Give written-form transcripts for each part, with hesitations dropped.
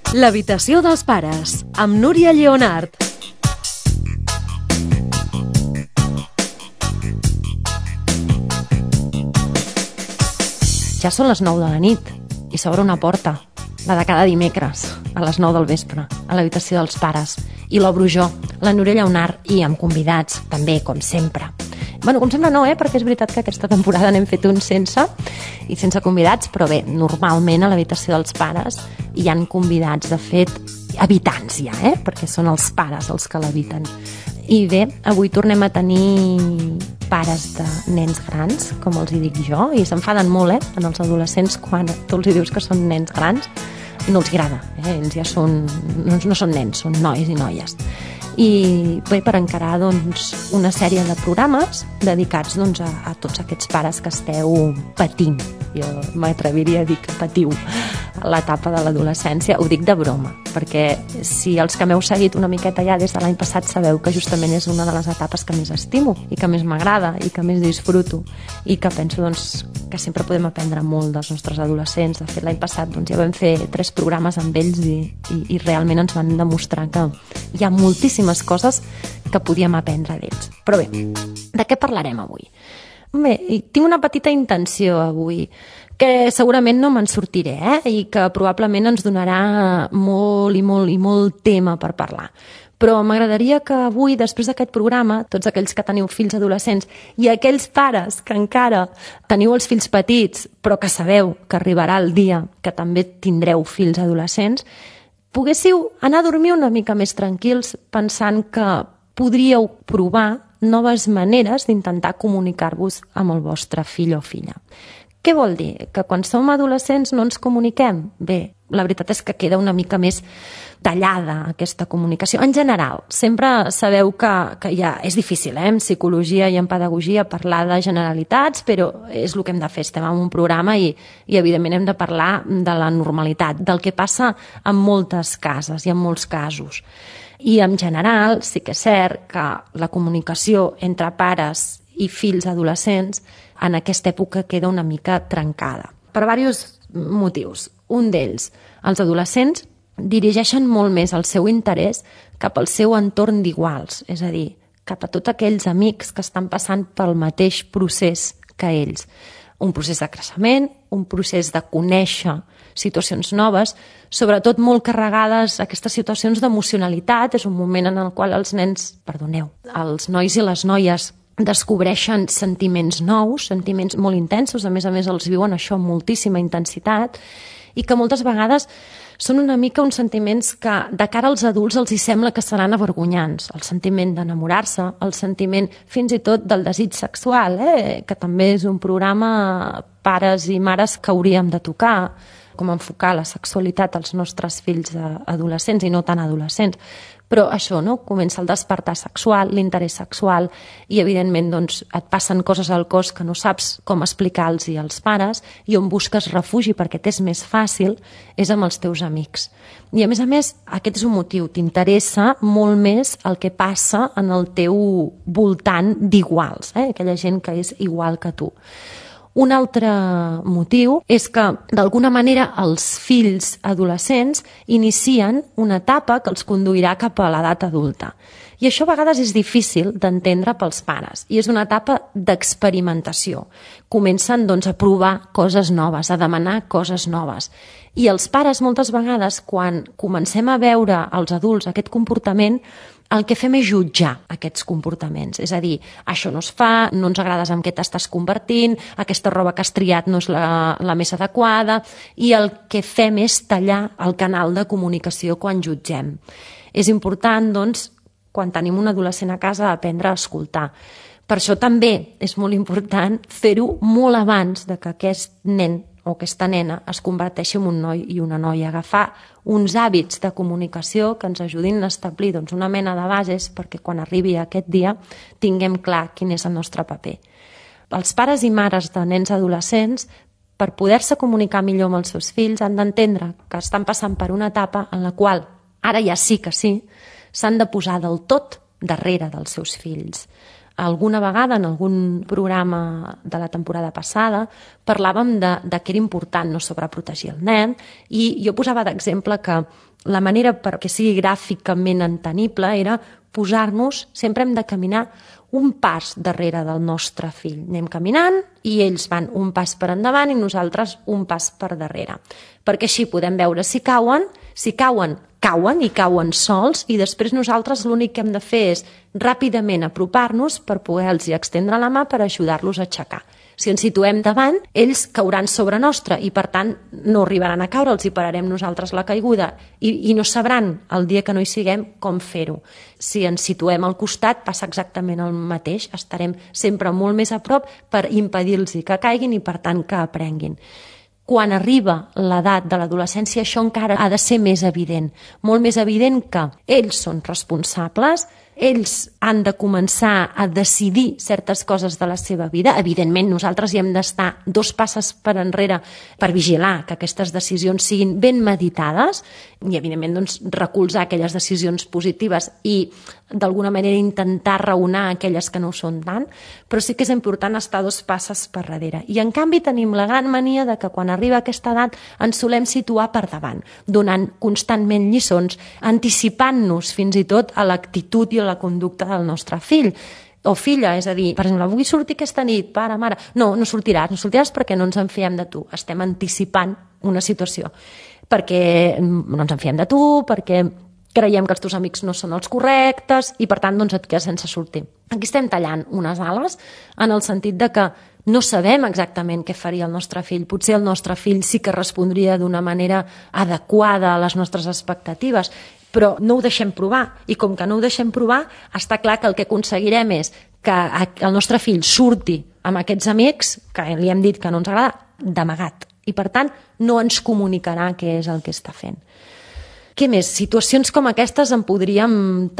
L'habitació dels pares, amb Núria Lleonart. Ja són les 9 de la nit i s'obre una porta, la de cada dimecres, a les 9 del vespre, a l'habitació dels pares. I l'obro jo, la Núria Lleonart, i amb convidats, també, com sempre. Bueno, com sempre no, perquè és veritat que aquesta temporada n'hem fet un sense convidats, però bé, normalment a l'habitació dels pares hi han convidats, de fet, habitants ja, perquè són els pares els que l'habiten. I bé, avui tornem a tenir pares de nens grans, com els hi dic jo, i s'enfaden molt, en els adolescents, quan tu els hi dius que són nens grans, no els agrada, ells ja són, no són nens, són nois i noies. I bé, per encarar una sèrie de programes dedicats a tots aquests pares que esteu patint. Jo m'atreviria a dir que patiu l'etapa de l'adolescència. Ho dic de broma, perquè si els que m'heu seguit una miqueta ja des de l'any passat sabeu que justament és una de les etapes que més estimo i que més m'agrada i que més disfruto i que penso que sempre podem aprendre molt dels nostres adolescents. De fet, l'any passat ja vam fer 3 programes amb ells i realment ens van demostrar que hi ha moltíssimes coses que podíem aprendre d'ells. Però bé, de què parlarem avui? Bé, tinc una petita intenció avui, que segurament no me'n sortiré, i que probablement ens donarà molt tema per parlar. Però m'agradaria que avui, després d'aquest programa, tots aquells que teniu fills adolescents i aquells pares que encara teniu els fills petits, però que sabeu que arribarà el dia que també tindreu fills adolescents, poguéssiu anar a dormir una mica més tranquils pensant que podríeu provar noves maneres d'intentar comunicar-vos amb el vostre fill o filla. Què vol dir? Que quan som adolescents no ens comuniquem? Bé, la veritat és que queda una mica més tallada aquesta comunicació. En general, sempre sabeu que ja és difícil, en psicologia i en pedagogia parlar de generalitats, però és el que hem de fer. Estem en un programa i evidentment hem de parlar de la normalitat, del que passa en moltes cases i en molts casos. I en general sí que és cert que la comunicació entre pares i fills adolescents en aquesta època queda una mica trencada. Per diversos motius. Un d'ells, els adolescents dirigeixen molt més el seu interès cap al seu entorn d'iguals, és a dir, cap a tots aquells amics que estan passant pel mateix procés que ells. Un procés de creixement, un procés de conèixer situacions noves, sobretot molt carregades aquestes situacions d'emocionalitat. És un moment en el qual els nois i les noies descobreixen sentiments nous, sentiments molt intensos, a més els viuen això amb moltíssima intensitat, i que moltes vegades són una mica uns sentiments que de cara als adults els hi sembla que seran avergonyants. El sentiment d'enamorar-se, el sentiment fins i tot del desig sexual, que també és un programa pares i mares que hauríem de tocar, com enfocar la sexualitat als nostres fills adolescents i no tan adolescents. Però això, comença el despertar sexual, l'interès sexual, i evidentment et passen coses al cos que no saps com explicar-los als pares, i on busques refugi perquè t'és més fàcil és amb els teus amics. I a més, aquest és un motiu, t'interessa molt més el que passa en el teu voltant d'iguals, aquella gent que és igual que tu. Un altre motiu és que, d'alguna manera, els fills adolescents inicien una etapa que els conduirà cap a l'edat adulta. I això a vegades és difícil d'entendre pels pares, i és una etapa d'experimentació. Comencen, a provar coses noves, a demanar coses noves. I els pares, moltes vegades, quan comencem a veure als adults aquest comportament, el que fem és jutjar aquests comportaments. És a dir, això no es fa, no ens agrades en què t'estàs convertint, aquesta roba que has triat no és la més adequada, i el que fem és tallar el canal de comunicació quan jutgem. És important, quan tenim un adolescent a casa, aprendre a escoltar. Per això també és molt important fer-ho molt abans de que aquest nen o aquesta nena es converteixi en un noi i una noia, agafar uns hàbits de comunicació que ens ajudin a establir una mena de bases perquè quan arribi aquest dia tinguem clar quin és el nostre paper. Els pares i mares de nens adolescents, per poder-se comunicar millor amb els seus fills, han d'entendre que estan passant per una etapa en la qual, ara ja sí que sí, s'han de posar del tot darrere dels seus fills. Alguna vegada en algun programa de la temporada passada parlàvem de que era important no sobreprotegir el nen, i jo posava d'exemple que la manera perquè sigui gràficament entenible era posar-nos, sempre hem de caminar un pas darrere del nostre fill. Anem caminant i ells van un pas per endavant i nosaltres un pas per darrere. Perquè així podem veure si cauen i cauen sols i després nosaltres l'únic que hem de fer és ràpidament apropar-nos per poder-los extendre la mà per ajudar-los a aixecar. Si ens situem davant, ells cauran sobre nostre i, per tant, no arribaran a caure, els hi pararem nosaltres la caiguda i no sabran, el dia que no hi siguem, com fer-ho. Si ens situem al costat, passa exactament el mateix. Estarem sempre molt més a prop per impedir-los que caiguin i, per tant, que aprenguin. Quan arriba l'edat de l'adolescència, això encara ha de ser més evident. Molt més evident que ells són responsables, ells han de començar a decidir certes coses de la seva vida. Evidentment, nosaltres hi hem d'estar 2 passes per enrere per vigilar que aquestes decisions siguin ben meditades i, evidentment, doncs, recolzar aquelles decisions positives i, d'alguna manera, intentar raonar aquelles que no ho són tant, però sí que és important estar 2 passes per darrere. I, en canvi, tenim la gran mania de que quan arriba aquesta edat ens solem situar per davant, donant constantment lliçons, anticipant-nos fins i tot a l'actitud i a la conducta del nostre fill o filla, és a dir, per exemple, vull sortir aquesta nit, pare, mare, no sortiràs perquè no ens en fiem de tu, estem anticipant una situació, perquè no ens en fiem de tu, perquè creiem que els teus amics no són els correctes i, per tant, doncs et quedes sense sortir. Aquí estem tallant unes ales en el sentit de que no sabem exactament què faria el nostre fill. Potser el nostre fill sí que respondria d'una manera adequada a les nostres expectatives, però no ho deixem provar. I com que no ho deixem provar, està clar que el que aconseguirem és que el nostre fill surti amb aquests amics, que li hem dit que no ens agrada, d'amagat. I, per tant, no ens comunicarà què és el que està fent. Què més? Situacions com aquestes en podríem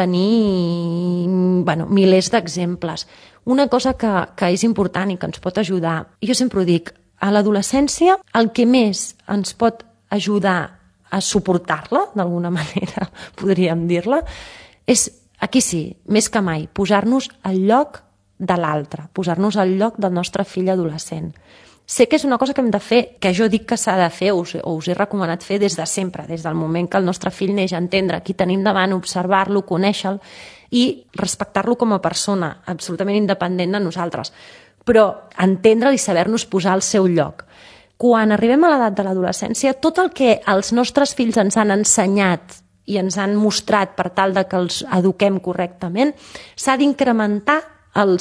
tenir milers d'exemples. Una cosa que és important i que ens pot ajudar, jo sempre ho dic, a l'adolescència el que més ens pot ajudar a suportar-la, d'alguna manera podríem dir-la, és, aquí sí, més que mai, posar-nos al lloc de l'altre, posar-nos al lloc del nostre fill adolescent. Sé que és una cosa que hem de fer, que jo dic que s'ha de fer o us he recomanat fer des de sempre, des del moment que el nostre fill neix, entendre qui tenim davant, observar-lo, conèixer-lo i respectar-lo com a persona, absolutament independent de nosaltres, però entendre'l i saber-nos posar al seu lloc. Quan arribem a l'edat de l'adolescència, tot el que els nostres fills ens han ensenyat i ens han mostrat per tal de que els eduquem correctament, s'ha d'incrementar el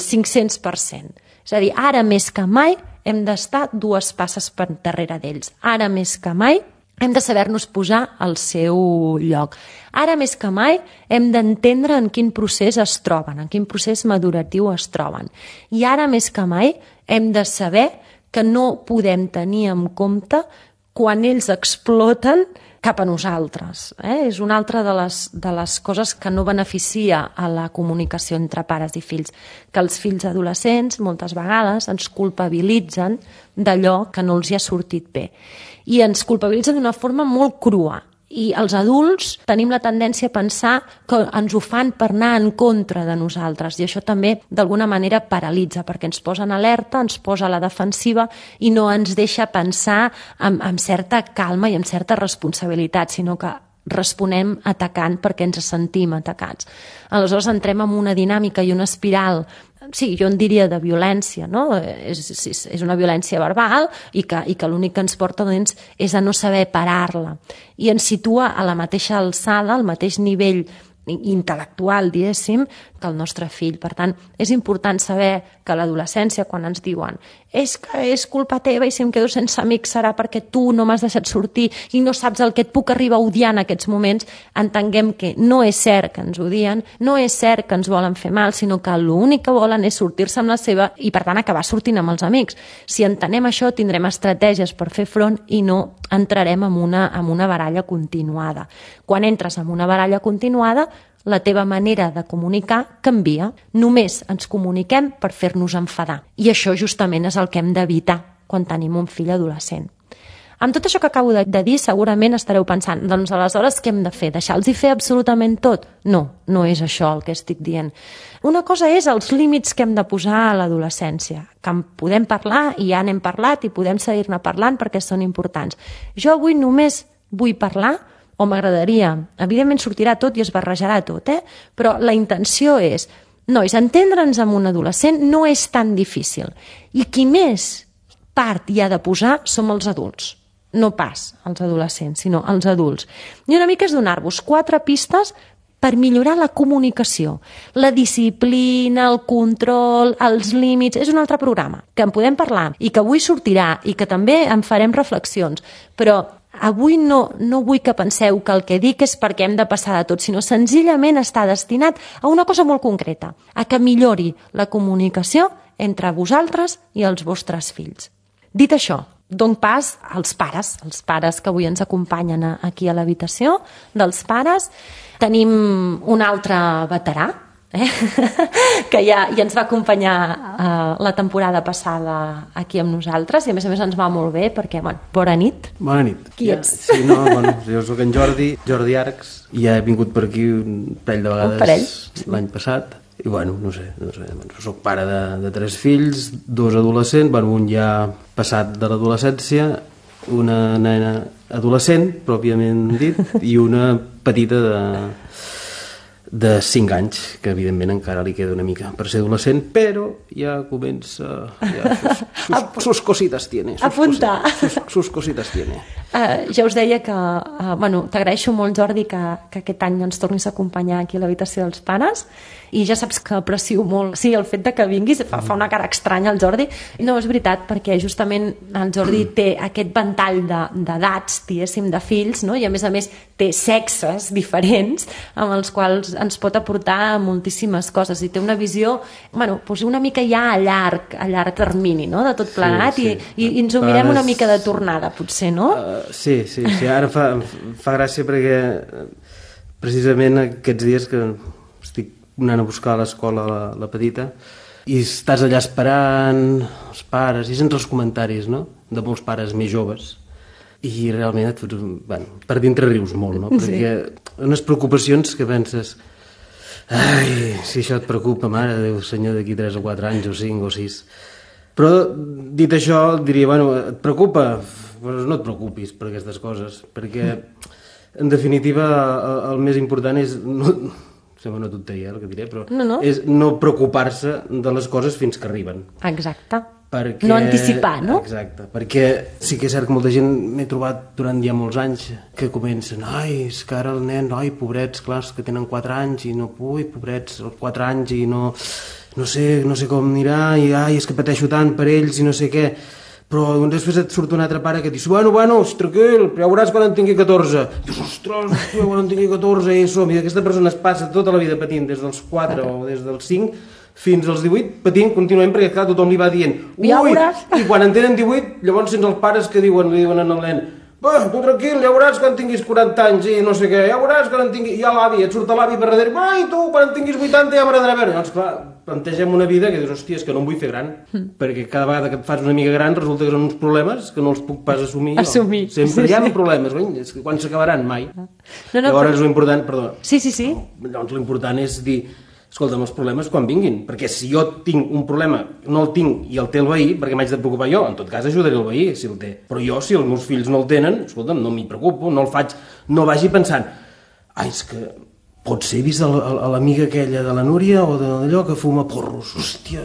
500%. És a dir, ara més que mai hem d'estar 2 passes per darrere d'ells. Ara més que mai hem de saber-nos posar al seu lloc. Ara més que mai hem d'entendre en quin procés es troben, en quin procés maduratiu es troben. I ara més que mai hem de saber que no podem tenir en compte quan ells exploten cap a nosaltres. És una altra de les coses que no beneficia a la comunicació entre pares i fills, que els fills adolescents moltes vegades ens culpabilitzen d'allò que no els hi ha sortit bé. I ens culpabilitzen d'una forma molt crua. I els adults tenim la tendència a pensar que ens ho fan per anar en contra de nosaltres i això també d'alguna manera paralitza perquè ens posa en alerta, ens posa a la defensiva i no ens deixa pensar amb certa calma i amb certa responsabilitat, sinó que responem atacant perquè ens sentim atacats. Aleshores entrem en una dinàmica i una espiral, sí, jo en diria de violència, no? És una violència verbal i que l'únic que ens porta doncs, és a no saber parar-la i ens situa a la mateixa alçada, al mateix nivell intel·lectual, diguéssim, que el nostre fill. Per tant, és important saber que a l'adolescència, quan ens diuen és que és culpa teva i si em quedo sense amics serà perquè tu no m'has deixat sortir i no saps el que et puc arribar a odiar en aquests moments, entenguem que no és cert que ens odien, no és cert que ens volen fer mal, sinó que l'únic que volen és sortir-se amb la seva i, per tant, acabar sortint amb els amics. Si entenem això, tindrem estratègies per fer front i no entrarem en una baralla continuada. Quan entres en una baralla continuada, la teva manera de comunicar canvia. Només ens comuniquem per fer-nos enfadar. I això justament és el que hem d'evitar quan tenim un fill adolescent. Amb tot això que acabo de dir, segurament estareu pensant, doncs aleshores què hem de fer? Deixar-los fer absolutament tot? No, no és això el que estic dient. Una cosa és els límits que hem de posar a l'adolescència, que en podem parlar i ja n'hem parlat i podem seguir-ne parlant perquè són importants. Jo avui només vull parlar o m'agradaria. Evidentment sortirà tot i es barrejarà tot, però la intenció és, nois, entendre'ns amb un adolescent no és tan difícil. I qui més part hi ha de posar som els adults. No pas els adolescents, sinó els adults. I una mica és donar-vos 4 pistes per millorar la comunicació, la disciplina, el control, els límits. És un altre programa que en podem parlar i que avui sortirà i que també en farem reflexions, però avui no vull que penseu que el que dic és perquè hem de passar de tot, sinó senzillament està destinat a una cosa molt concreta, a que millori la comunicació entre vosaltres i els vostres fills. Dit això, dono pas als pares que avui ens acompanyen aquí a l'habitació, dels pares. Tenim un altre veterà, que ja ens va acompanyar la temporada passada aquí amb nosaltres, i a més ens va molt bé perquè, bona nit. Bona nit. Qui ets? Sí, no, jo soc en Jordi Arcs, i ja he vingut per aquí un parell de vegades l'any passat, i no sé, soc pare de 3 fills, 2 adolescents, un ja passat de l'adolescència, una nena adolescent, pròpiament dit, i una petita de 5 anys, que evidentment encara li queda una mica per ser adolescent, però ja comença... Sus cositas tiene. Apunta. Sus cositas tiene. Ja us deia que, t'agraeixo molt, Jordi, que aquest any ens tornis a acompanyar aquí a l'habitació dels pares, i ja saps que aprecio molt el fet de que vinguis. Fa una cara estranya el Jordi. No, és veritat, perquè justament el Jordi té aquest ventall d'edats, diguéssim, de fills, no? I a més té sexes diferents amb els quals ens pot aportar moltíssimes coses, i té una visió una mica ja a llarg termini, no? De tot plegat, sí. I ens ho mirem una mica de tornada, potser, no? Sí, ara fa gràcia perquè precisament aquests dies que estic anant a buscar a l'escola la petita i estàs allà esperant els pares, i sents els comentaris, no?, de molts pares més joves, i realment per dintre rius molt, no? Perquè unes preocupacions que penses, ai, si això et preocupa, mare de Déu, senyor, d'aquí 3 o 4 anys o 5 o 6. Però dit això diria, et preocupa? Doncs no et preocupis per aquestes coses, perquè en definitiva el més important és, sembla una tonteria el que diré, però és no preocupar-se de les coses fins que arriben. Exacte. No anticipar, no? Exacte, perquè sí que és cert que molta gent m'he trobat durant ja molts anys que comencen, ai, és que ara el nen, ai, pobrets, clar, que tenen 4 anys i no, pobrets, 4 anys i no sé com anirà, i ai, és que pateixo tant per ells i no sé què. Però després et surt un altre pare que et diu, bueno, tranquil, ja veuràs quan en tingui 14. Dius, ostres, quan en tingui 14, i som. I aquesta persona es passa tota la vida patint, des dels 4 o des dels 5 fins als 18, patint contínuament, perquè clar, tothom li va dient, ui, i quan en tenen 18, llavors sents els pares que li diuen al nen, tu tranquil, ja veuràs quan tinguis 40 anys i no sé què, ja veuràs quan en tinguis... I a l'avi, et surt l'avi per darrere, i tu, quan en tinguis 80 ja m'agradarà veure. Llavors, clar, plantegem una vida que dius, hòstia, és que no em vull fer gran, perquè cada vegada que et fas una mica gran resulta que són uns problemes que no els puc pas assumir. Sempre hi ha problemes, és que quan s'acabaran, mai. Llavors, l'important, perdó. Sí. Llavors, l'important és dir, escolta'm, els problemes quan vinguin, perquè si jo tinc un problema, no el tinc i el té el veí, perquè m'haig de preocupar jo, en tot cas ajudaré el veí si el té, però jo, si els meus fills no el tenen, escolta'm, no m'hi preocupo, no el faig, no vagi pensant, ai, és que potser he vist a l'amiga aquella de la Núria o d'allò que fuma porros, hòstia,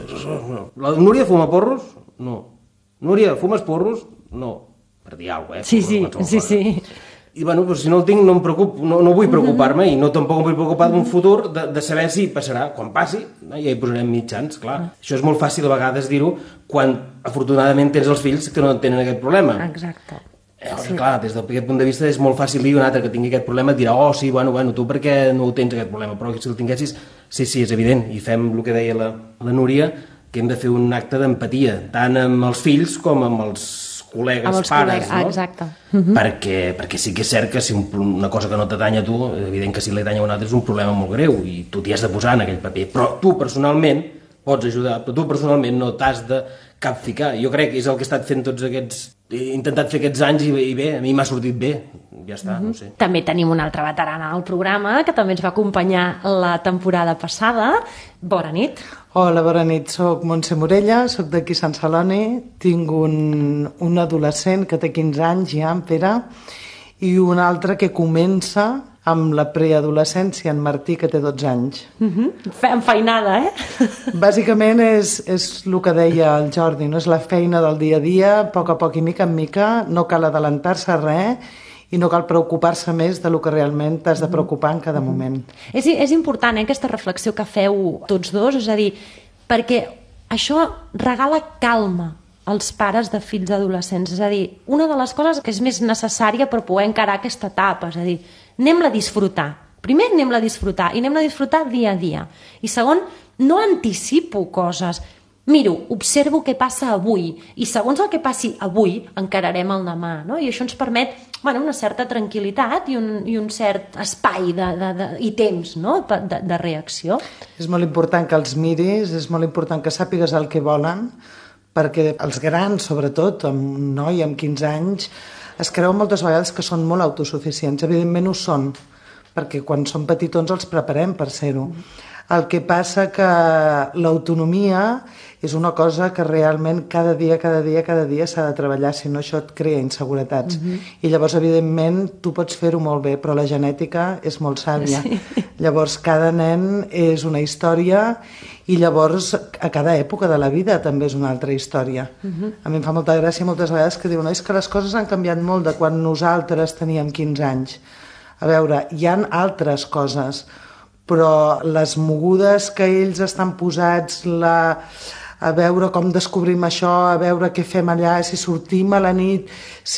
la Núria fuma porros? No. Núria, fumes porros? No. Per dir alguna cosa, Sí. I doncs, si no el tinc no em preocupo, no vull preocupar-me, i no tampoc em vull preocupar d'un futur de saber si passarà. Quan passi, ja hi posarem mitjans, clar. Això és molt fàcil a vegades dir-ho quan afortunadament tens els fills que no tenen aquest problema. Exacte. Clar, des d'aquest punt de vista és molt fàcil dir un altre que tingui aquest problema et dirà, sí, bueno, tu per què no ho tens aquest problema, però si el tinguessis, sí, és evident, i fem el que deia la Núria, que hem de fer un acte d'empatia, tant amb els fills com amb els col·legues, pares, no? Exacte. Perquè sí que és cert que si una cosa que no t'atanya a tu, evident que si li atanya a un altre és un problema molt greu i tu t'hi has de posar en aquell paper, però tu personalment pots ajudar, però tu personalment no t'has de capficar. Jo crec que és el que he estat fent tots aquests... He intentat fer aquests anys i bé, a mi m'ha sortit bé, ja està, no sé. També tenim una altra veterana al programa que també ens va acompanyar la temporada passada. Bona nit. Hola, bona nit. Soc Montse Morella, soc d'aquí Sant Celoni, tinc un adolescent que té 15 anys ja, en Pere, i un altre que comença amb la preadolescència, en Martí, que té 12 anys. Enfeinada, Bàsicament és el que deia el Jordi, no? És la feina del dia a dia, a poc i mica en mica, no cal adelantar-se a res i no cal preocupar-se més de lo que realment t'has de preocupar en cada moment. És important, aquesta reflexió que feu tots dos, és a dir, perquè això regala calma als pares de fills adolescents. És a dir, una de les coses que és més necessària per poder encarar aquesta etapa, és a dir, anem-la a disfrutar. Primer anem-la a disfrutar, i anem-la a disfrutar dia a dia. I segon, no anticipo coses. Miro, observo què passa avui, i segons el que passi avui, encararem el demà, no? I això ens permet una certa tranquil·litat i un cert espai i temps, no? de reacció. És molt important que els miris, és molt important que sàpigues el que volen, perquè els grans, sobretot, amb un noi amb 15 anys, es creuen moltes vegades que són molt autosuficients. Evidentment ho són, perquè quan són petitons els preparem per ser-ho. El que passa que l'autonomia és una cosa que realment cada dia s'ha de treballar, si no això et crea inseguretats. I llavors, evidentment, tu pots fer-ho molt bé, però la genètica és molt sàvia. Sí. Llavors, cada nen és una història i llavors a cada època de la vida també és una altra història. A mi em fa molta gràcia moltes vegades que diuen és que les coses han canviat molt de quan nosaltres teníem 15 anys. A veure, hi ha altres coses, però les mogudes que ells estan posats, a veure com descobrim això, a veure què fem allà, si sortim a la nit,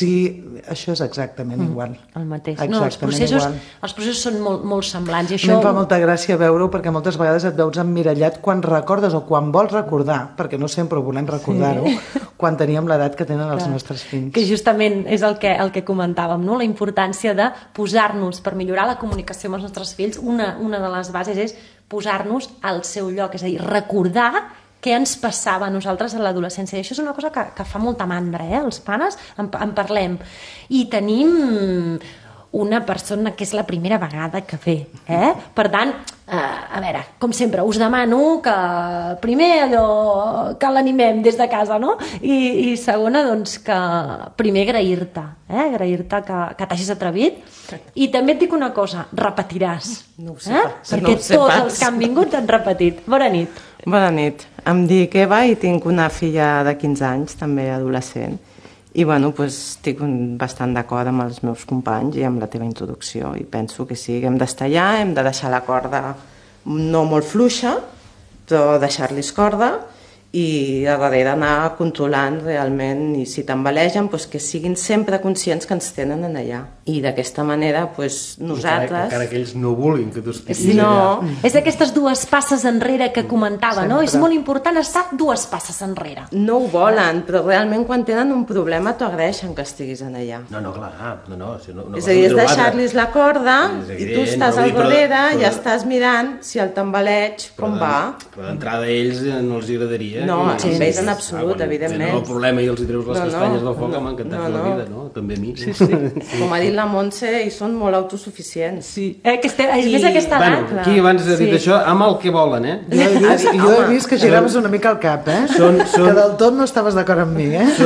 això és exactament igual. El mateix. No, els processos són molt semblants. I això... Em fa molta gràcia veure-ho perquè moltes vegades et veus emmirallat quan recordes o quan vols recordar, perquè no sempre volem recordar-ho, quan teníem l'edat que tenen els nostres fills. Que justament és el que comentàvem, no? La importància de posar-nos, per millorar la comunicació amb els nostres fills, una de les bases és posar-nos al seu lloc, és a dir, recordar què ens passava a nosaltres a l'adolescència. I això és una cosa que fa molta mandra, els pares, en parlem. I tenim una persona que és la primera vegada que ve. Per tant, a veure, com sempre, us demano que primer allò que l'animem des de casa, no? I segona, doncs, que primer agrair-te, agrair-te que t'hagis atrevit. I també et dic una cosa, repetiràs. No ho sé pas. Perquè tots els que han vingut han repetit. Bona nit. Bona nit. Em dic Eva i tinc una filla de 15 anys, també adolescent. I estic bastant d'acord amb els meus companys i amb la teva introducció. I penso que sí, hem d'estar allà, hem de deixar la corda no molt fluixa, però deixar-los corda i a darrere anar controlant realment, i si tambalegen, que siguin sempre conscients que ens tenen en allà. I d'aquesta manera, nosaltres... Encara que ells no vulguin que tu estiguis allà. No, és aquestes dues passes enrere que comentava, no? És molt important estar dues passes enrere. No ho volen, però realment quan tenen un problema t'ho agraeixen que estiguis en allà. No, clar, no. És a dir, és deixar-los la corda i tu estàs al darrere i estàs mirant si el tambaleig com va. Però d'entrada a ells no els agradaria. No, amb ells en absolut, evidentment. No, el problema i els hi treus les castanyes del foc, m'ha encantat la vida, no? També a mi. Sí. Com ha dit la Montse, ells són molt autosuficients. Sí. És més aquesta edat. Aquí abans ha dit això, amb el que volen, Jo he vist que giraves una mica el cap, que del tot no estaves d'acord amb mi,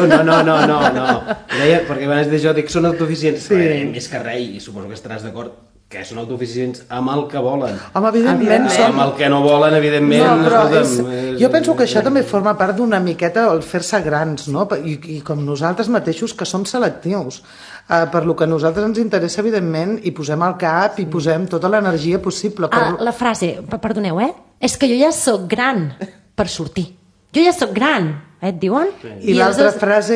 No. Deia, perquè abans d'això dic, són autosuficients. Més que res, i suposo que estaràs d'acord, que són autosuficients amb el que volen. Home, evidentment. Amb el que no volen, evidentment. No, però jo penso que això també forma part d'una miqueta el fer-se grans, no? I com nosaltres mateixos, que som selectius. Per lo que a nosaltres ens interessa, evidentment, i posem el cap i posem tota l'energia possible. La frase, perdoneu, és que jo ja sóc gran per sortir. Jo ja sóc gran, et diuen? I l'altra frase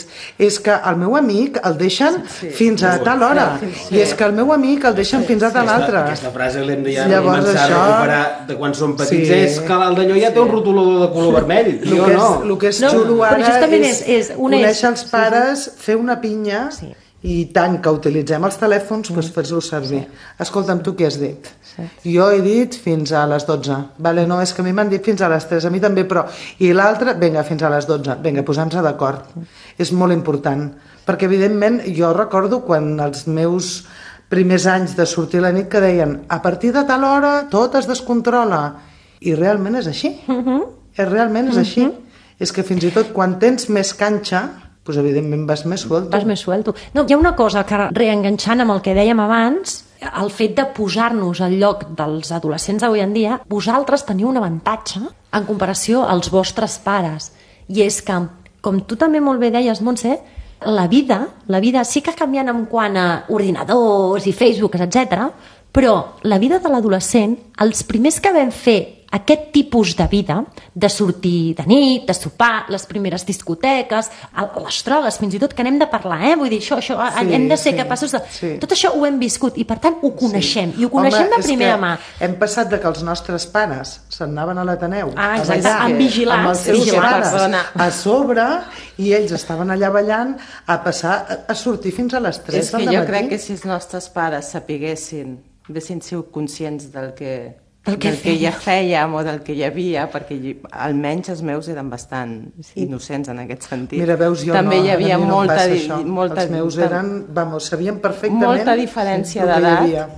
és que el meu amic el deixen fins a tal hora, i és que el meu amic el deixen fins a tal altra. Aquesta frase l'hem de ja començar a recuperar de quan som petits, és que el d'allò ja té un rotulador de color vermell. El que és xulo ara és conèixer els pares, fer una pinya, i tant que utilitzem els telèfons, fer-lo servir. Escolta'm, tu què has dit? Jo he dit fins a les 12. Vale, no, és que a mi m'han dit fins a les 3, a mi també, però... I l'altre, vinga, fins a les 12. Vinga, posem-nos d'acord. És molt important. Perquè, evidentment, jo recordo quan els meus primers anys de sortir a la nit que deien a partir de tal hora tot es descontrola. I realment és així. Realment és així. És que fins i tot quan tens més canxa doncs evidentment vas més suelto. Vas més suelto. No, hi ha una cosa que, reenganxant amb el que dèiem abans, el fet de posar-nos al lloc dels adolescents d'avui en dia, vosaltres teniu un avantatge en comparació als vostres pares. I és que, com tu també molt bé deies, Montse, la vida sí que ha canviat en quant a ordinadors i Facebook, etc. Però la vida de l'adolescent, els primers que vam fer aquest tipus de vida, de sortir de nit, de sopar, les primeres discoteques, les drogues, fins i tot, que n'hem de parlar, vull dir, això hem de ser capaços de... Tot això ho hem viscut i, per tant, ho coneixem, i ho coneixem de primera mà. Hem passat de que els nostres pares se'n anaven a l'Ateneu, amb vigilants, amb els seus pares a sobre, i ells estaven allà ballant, a passar a sortir fins a les 3 del matí. És que jo crec que si els nostres pares sapiguessin, haguessin sigut conscients del que ja fèiem o del que hi havia, perquè almenys els meus eren bastant innocents en aquest sentit. Mira, veus, jo també hi havia molta els meus eren, sabien perfectament molta diferència d'edat.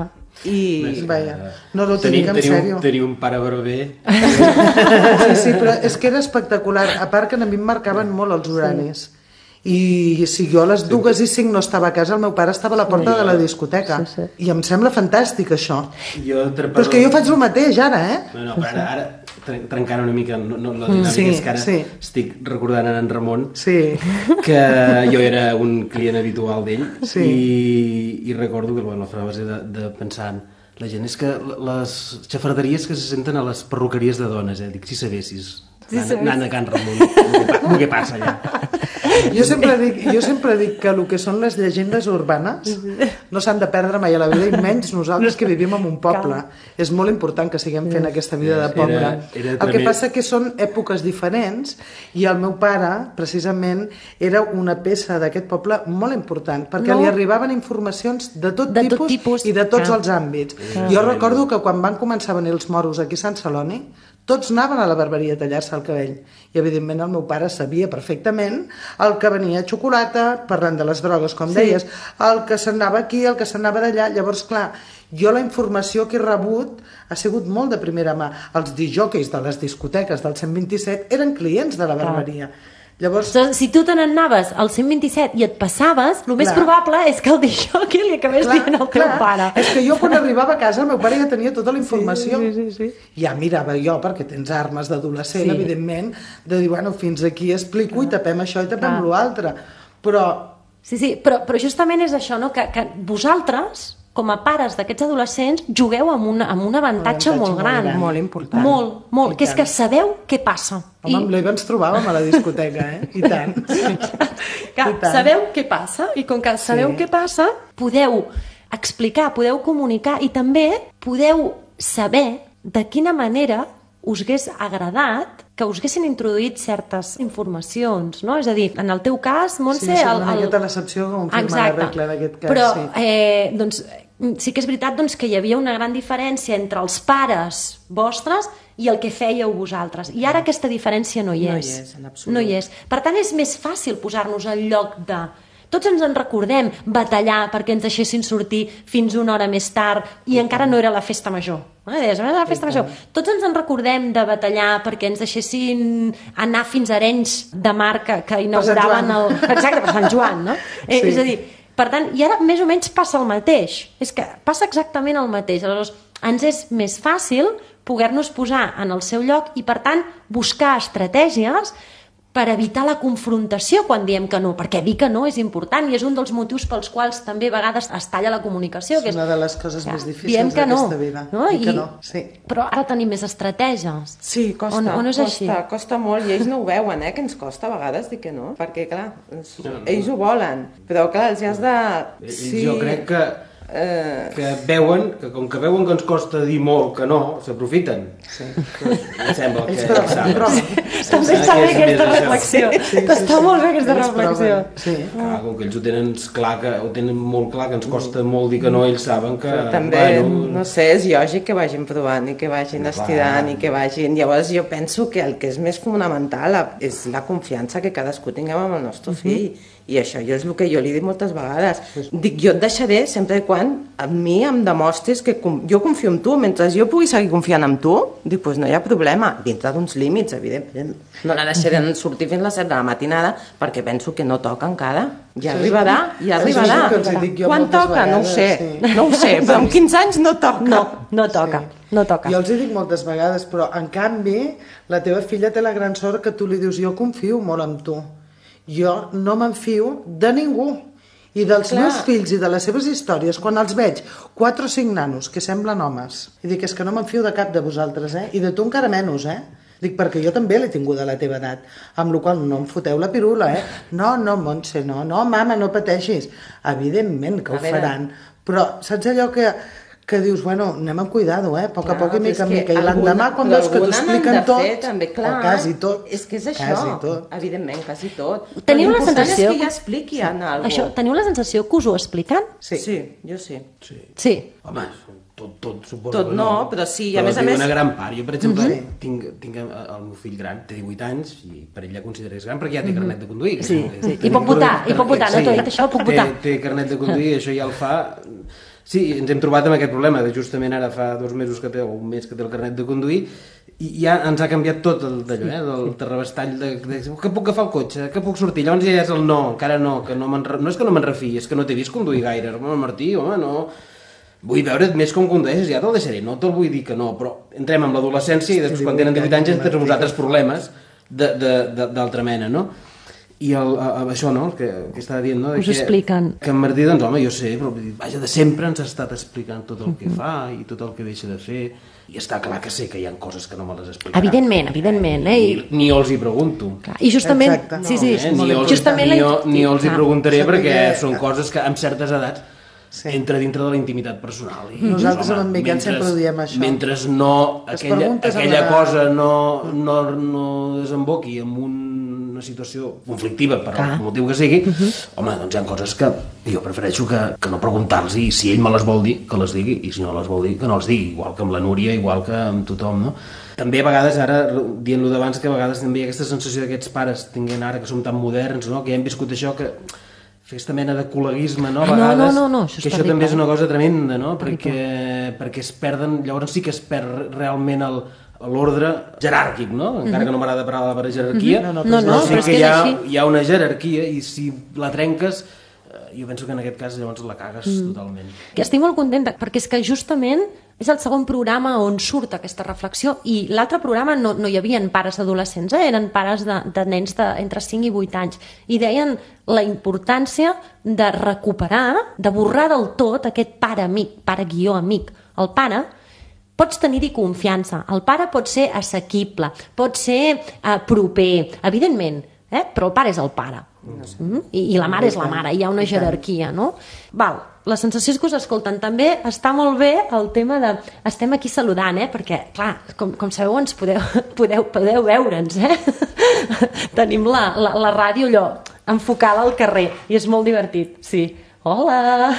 I no ho tinc en sèrio. Teniu un pare barber. Sí, però és que era espectacular, a part que a mi em marcaven molt els horaris. I si jo a les 2:05 no estava a casa, el meu pare estava a la porta de la discoteca. I em sembla fantàstic això. Però és que jo faig el mateix ara, No, però ara trencant una mica la dinàmica, és que ara estic recordant en Ramon que jo era un client habitual d'ell i recordo que la frase de pensar la gent és que les xafarderies que se senten a les perruqueries de dones, dic, si sabessis anant a Can Ramon el que passa allà. Jo sempre dic que el que són les llegendes urbanes no s'han de perdre mai a la vida, i menys nosaltres que vivim en un poble. És molt important que siguem fent aquesta vida de poble. El que passa que són èpoques diferents, i el meu pare precisament era una peça d'aquest poble molt important, perquè li arribaven informacions de tot tipus i de tots els àmbits. Jo recordo que quan van començar a venir els moros aquí a Sant Celoni, tots anaven a la barberia a tallar-se el cabell, i evidentment el meu pare sabia perfectament el que venia a xocolata, parlant de les drogues, com deies, el que s'anava aquí, el que s'anava d'allà. Llavors, clar, jo la informació que he rebut ha sigut molt de primera mà. Els disjòqueis de les discoteques del 127 eren clients de la barberia. Llavors, si tu te n'anaves al 127 i et passaves, el més probable és que el disjockey li acabés dient al teu pare. És que jo quan arribava a casa el meu pare ja tenia tota la informació. Ja mirava jo, perquè tens armes d'adolescent, evidentment, de dir, bueno, fins aquí explico i tapem això i tapem l'altre. Però... Sí, però justament és això, no? Que vosaltres, com a pares d'aquests adolescents, jugueu amb un avantatge molt gran. Molt important. Molt, que és que sabeu què passa. Home, amb l'Eva ens trobàvem a la discoteca, i tant. Sabeu què passa, i com que sabeu què passa, podeu explicar, podeu comunicar, i també podeu saber de quina manera us hagués agradat que us haguessin introduït certes informacions, no? És a dir, en el teu cas, Montse... Sí, una miqueta l'excepció que confirma la regla en aquest cas. Però, doncs, sí que és veritat que hi havia una gran diferència entre els pares vostres i el que fèieu vosaltres. I ara aquesta diferència no hi és. No hi és, en absolut. No hi és. Per tant, és més fàcil posar-nos al lloc de... Tots ens en recordem batallar perquè ens deixessin sortir fins una hora més tard i encara no era la festa major. Deies, la festa major. Tots ens en recordem de batallar perquè ens deixessin anar fins a Arenys de Mar que inauguraven el... Exacte, per Sant Joan, no? És a dir, per tant, i ara més o menys passa el mateix. És que passa exactament el mateix. Aleshores, ens és més fàcil poder-nos posar en el seu lloc i, per tant, buscar estratègies per evitar la confrontació quan diem que no, perquè dir que no és important i és un dels motius pels quals també a vegades es talla la comunicació. És una de les coses més difícils d'aquesta vida. Però ara tenim més estratègies. Sí, costa. O no és així? Costa molt, i ells no ho veuen, que ens costa a vegades dir que no, perquè clar, ells ho volen, però clar, els has de... Jo crec que veuen, que com que veuen que ens costa dir molt que no, s'aprofiten. Em sembla que també està bé aquesta reflexió. Està molt bé aquesta reflexió. Com que ells ho tenen clar, ho tenen molt clar, que ens costa molt dir que no, ells saben que... També, no sé, és lògic que vagin provant i que vagin estirant i que vagin... Llavors jo penso que el que és més fonamental és la confiança que cadascú tinguem amb el nostre fill I això és el que jo li dic moltes vegades. Dic, jo et deixaré sempre quan a mi em demostris que jo confio en tu. Mentre jo pugui seguir confiant en tu, dic, doncs no hi ha problema. Dintre d'uns límits, evidentment. No la deixaré sortir fins les 7 de la matinada perquè penso que no toca encara. Ja arribarà. Quan toca? No ho sé. No ho sé, però amb 15 anys no toca. No toca. No toca. Jo els hi dic moltes vegades, però en canvi la teva filla té la gran sort que tu li dius jo confio molt en tu. Jo no m'enfio de ningú. I dels meus fills i de les seves històries, quan els veig 4 o 5 nanos que semblen homes, i dic, és que no m'enfio de cap de vosaltres, i de tu encara menys, Dic, perquè jo també l'he tingut de la teva edat, amb la qual no em foteu la pirula, No, Montse, no, mama, no pateixis. Evidentment que ho faran, però saps allò que dius, bueno, anem amb cuidado, a poc a poc i mica en mica. I l'endemà, quan veus que t'ho expliquen tot, o quasi tot. És que és això, evidentment, quasi tot. Teniu la sensació... que ja expliqui en alguna cosa. Teniu la sensació que us ho expliquen? Sí, jo sí. Sí. Home, tot suposo tot que no, però sí, a però més a més... una gran part. Jo, per exemple, tinc el meu fill gran, té 18 anys, i per ell ja considera que és gran perquè ja té carnet de conduir. Sí. I pot votar, no t'ho he dit això, puc votar. Té carnet de conduir, això ja el fa... Sí, ens hem trobat amb aquest problema, de justament ara fa 2 mesos que té, o un mes que té el carnet de conduir, i ja ens ha canviat tot d'allò, del terrabastall de que puc agafar el cotxe, que puc sortir. Llavors ja és el no, encara no, que no és que no me'n refiï, és que no t'he vist conduir gaire. Home, Martí, home, no... Vull veure't més com condueixes, ja te'l deixaré, no te'l vull dir que no, però entrem en l'adolescència i després quan tenen 18 anys ja tens uns altres problemes d'altra mena, no? I això, no?, el que estava dient, no? Us expliquen. Que en Martí, doncs, home, jo sé, però vaja, de sempre ens ha estat explicant tot el que fa i tot el que deixa de fer, i està clar que sé que hi ha coses que no me les explicarà. Evidentment, Ni els hi pregunto. I justament... Exacte. Sí, ni els hi preguntaré perquè són coses que amb certes edats entra dintre de la intimitat personal. Nosaltres amb en Miquel sempre ho diem, això. Mentre no aquella cosa no desemboqui en una situació conflictiva per el motiu que sigui, home, doncs hi ha coses que jo prefereixo que no preguntar-los, i si ell me les vol dir, que les digui, i si no les vol dir, que no les digui, igual que amb la Núria, igual que amb tothom, no? També a vegades, ara, dient-lo d'abans, que a vegades també hi ha aquesta sensació d'aquests pares tinguent ara que som tan moderns, no?, que ja hem viscut això, que aquesta mena de col·leguisme, no? A vegades, no, que això també és una cosa tremenda, no? Perquè es perden, llavors sí que es perd realment l'ordre jeràrquic, no? Encara que no m'agrada parlar de la jerarquia, però sí que hi ha una jerarquia, i si la trenques, jo penso que en aquest cas llavors la cagues totalment. Que estic molt contenta, perquè és que justament és el segon programa on surt aquesta reflexió, i l'altre programa no hi havia pares adolescents, eren pares de nens entre 5 i 8 anys, i deien la importància de recuperar, de borrar del tot aquest pare-amic, pare-amic. El pare, pots tenir-hi confiança, el pare pot ser assequible, pot ser proper, evidentment, però el pare és el pare. I la mare és la mare, hi ha una jerarquia, no? Val, la sensació és que us escolten. També està molt bé el tema de... Estem aquí saludant, perquè, clar, com sabeu, ens podeu veure'ns, Tenim la ràdio allò, enfocada al carrer, i és molt divertit, sí. Hola!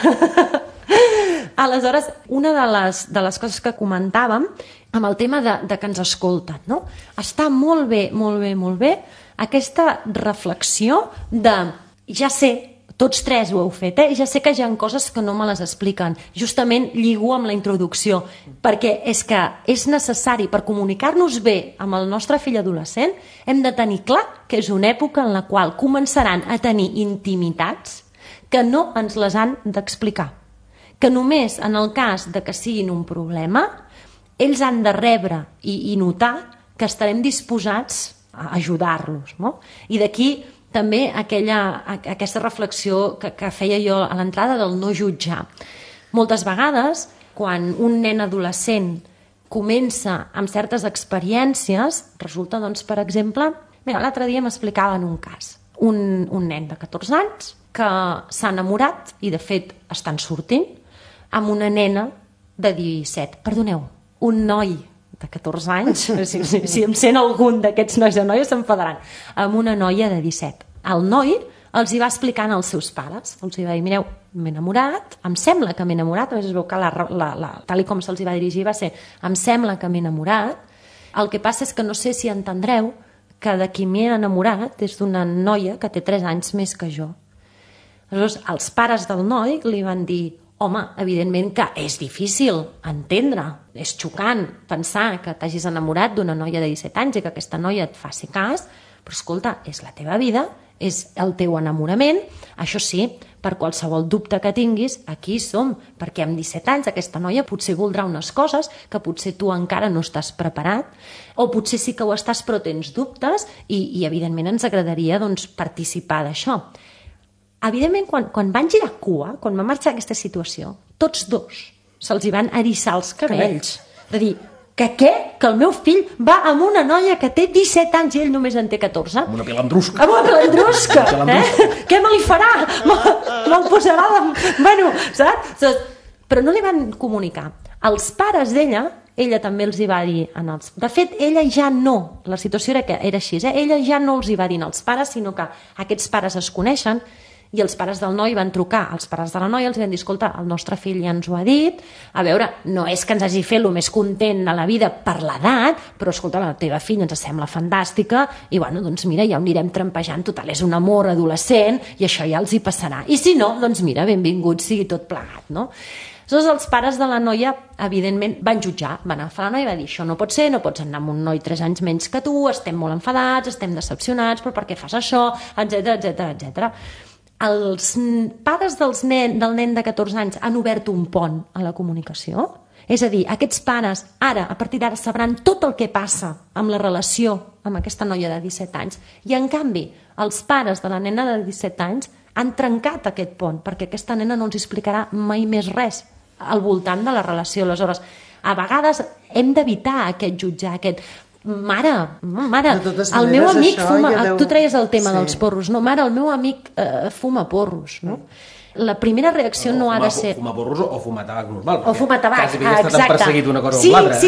Aleshores, una de les coses que comentàvem amb el tema de que ens escolten, no? Està molt bé aquesta reflexió de ja sé, tots tres ho heu fet, ja sé que hi ha coses que no me les expliquen. Justament lligo amb la introducció, perquè és que és necessari, per comunicar-nos bé amb el nostre fill adolescent, hem de tenir clar que és una època en la qual començaran a tenir intimitats que no ens les han d'explicar. Que només en el cas de que siguin un problema, ells han de rebre i notar que estarem disposats a ajudar-los, no? I d'aquí també aquesta reflexió que feia jo a l'entrada del no jutjar. Moltes vegades, quan un nen adolescent comença amb certes experiències, resulta, doncs, per exemple, l'altre dia m'explicaven un cas. Un nen de 14 anys que s'ha enamorat, i de fet estan sortint, amb una nena de 17. Perdoneu, un noi de 14 anys, si em sent algun d'aquests nois o noies s'enfadaran, amb una noia de 17. El noi els hi va explicant als seus pares, els hi va dir, mireu, m'he enamorat, em sembla que m'he enamorat, a més es veu que tal com se'ls va dirigir va ser, em sembla que m'he enamorat, el que passa és que no sé si entendreu que de qui m'he enamorat és d'una noia que té 3 anys més que jo. Aleshores, els pares del noi li van dir: home, evidentment que és difícil entendre, és xocant pensar que t'hagis enamorat d'una noia de 17 anys i que aquesta noia et faci cas, però escolta, és la teva vida, és el teu enamorament, això sí, per qualsevol dubte que tinguis, aquí som, perquè amb 17 anys aquesta noia potser voldrà unes coses que potser tu encara no estàs preparat, o potser sí que ho estàs però tens dubtes i evidentment ens agradaria doncs, participar d'això. Evidentment, quan van girar cua, quan va marxar aquesta situació, tots dos se'ls hi van eriçar els cabells. De dir, que què? Que el meu fill va amb una noia que té 17 anys i ell només en té 14? Amb una pilandrusca. Amb una pilandrusca! Què me li farà? Me'l posarà Bueno, saps? Però no li van comunicar. Els pares d'ella, ella també els hi va dir... De fet, ella ja no. La situació era així. Ella ja no els hi va dir als pares, sinó que aquests pares es coneixen i els pares del noi van trucar als pares de la noia, els van dir, escolta, el nostre fill ja ens ho ha dit, a veure, no és que ens hagi fet el més content de la vida per l'edat, però escolta, la teva filla ens sembla fantàstica i bueno, doncs mira, ja ho anirem trampejant, total, és un amor adolescent i això ja els hi passarà. I si no, doncs mira, benvingut sigui tot plegat, no? Aleshores, els pares de la noia, evidentment, van jutjar, van agafar la noia i va dir, això no pot ser, no pots anar amb un noi 3 anys menys que tu, estem molt enfadats, estem decepcionats, però per què fas això, etcètera, etcètera, etcètera. Els pares del nen de 14 anys han obert un pont a la comunicació? És a dir, aquests pares ara, a partir d'ara, sabran tot el que passa amb la relació amb aquesta noia de 17 anys i, en canvi, els pares de la nena de 17 anys han trencat aquest pont perquè aquesta nena no els explicarà mai més res al voltant de la relació. Aleshores, a vegades hem d'evitar aquest jutjar, aquest... Mare, el meu amic fuma... Tu treies el tema dels porros, no? Mare, el meu amic fuma porros, no? La primera reacció no ha de ser... Fumar porros o fumar tabac normal. O fumar tabac, exacte. Quasi que estan perseguit una cosa amb l'altra.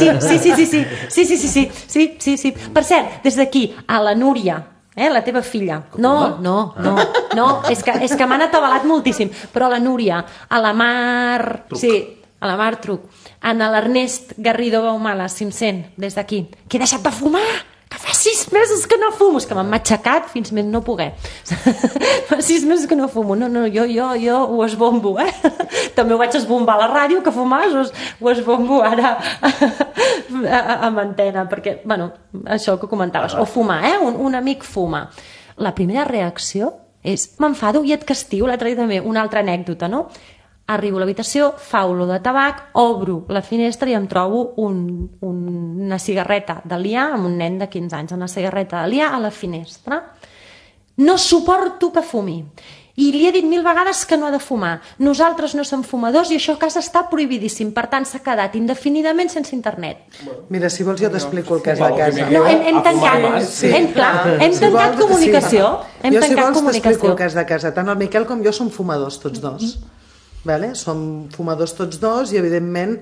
Sí. Per cert, des d'aquí, a la Núria, la teva filla. No, és que m'han atabalat moltíssim. Però a la Núria, a la Mar... Sí, a la Mar Truc. A l'Ernest Garrido Baumala, 500, des d'aquí. Que he deixat de fumar! Que fa 6 mesos que no fumo! És que m'han matxacat fins més no poder. Fa 6 mesos que no fumo. No, jo ho esbombo, També ho vaig esbombar a la ràdio, que fumar, ho esbombo ara amb antena, perquè, bueno, això que comentaves. O fumar, un amic fuma. La primera reacció és m'enfado i et castigo. L'altre dia també, una altra anècdota, no? Arribo a l'habitació, fa olor de tabac, obro la finestra i em trobo una cigarreta de liar, amb un nen de 15 anys, una cigarreta de liar a la finestra. No suporto que fumi. I li he dit 1000 vegades que no ha de fumar. Nosaltres no som fumadors i això a casa està prohibidíssim. Per tant, s'ha quedat indefinidament sense internet. Mira, si vols jo t'explico el que és la casa. No, hem tancat comunicació. Jo, si vols, t'explico el que és de casa. Tant el Miquel com jo som fumadors, tots dos. Som fumadors tots dos i evidentment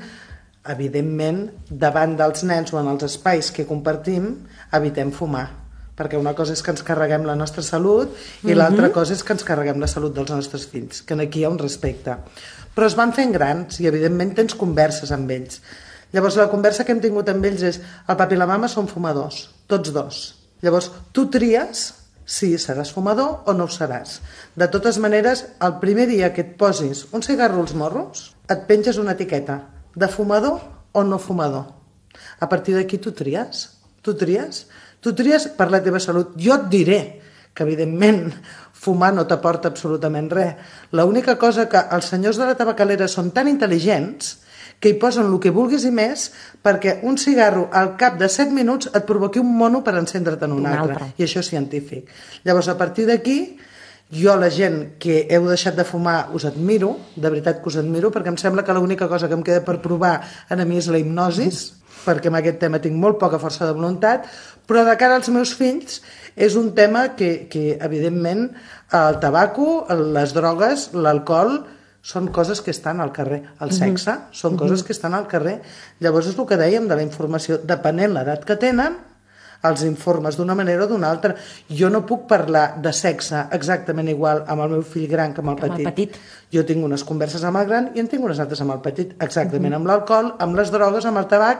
davant dels nens o en els espais que compartim evitem fumar, perquè una cosa és que ens carreguem la nostra salut i l'altra cosa és que ens carreguem la salut dels nostres fills, que aquí hi ha un respecte, però es van fent grans i evidentment tens converses amb ells. Llavors la conversa que hem tingut amb ells és el papi i la mama són fumadors, tots dos. Llavors tu tries si seràs fumador o no ho seràs. De totes maneres, el primer dia que et posis un cigarro als morros, et penges una etiqueta de fumador o no fumador. A partir d'aquí tu tries. Tu tries per la teva salut. Jo et diré que, evidentment, fumar no t'aporta absolutament res. L'única cosa que els senyors de la tabacalera són tan intel·ligents que hi posen el que vulguis i més perquè un cigarro al cap de 7 minuts et provoqui un mono per encendre't en un altre. I això és científic. Llavors, a partir d'aquí, jo, la gent que heu deixat de fumar, us admiro, de veritat que us admiro, perquè em sembla que l'única cosa que em queda per provar a mi és la hipnosis, perquè amb aquest tema tinc molt poca força de voluntat, però de cara als meus fills és un tema que evidentment, el tabaco, les drogues, l'alcohol, són coses que estan al carrer. El sexe són coses que estan al carrer. Llavors és el que dèiem de la informació. Depenent l'edat que tenen, els informes d'una manera o d'una altra. Jo no puc parlar de sexe exactament igual amb el meu fill gran que amb el petit. Jo tinc unes converses amb el gran i en tinc unes altres amb el petit. Exactament amb l'alcohol, amb les drogues, amb el tabac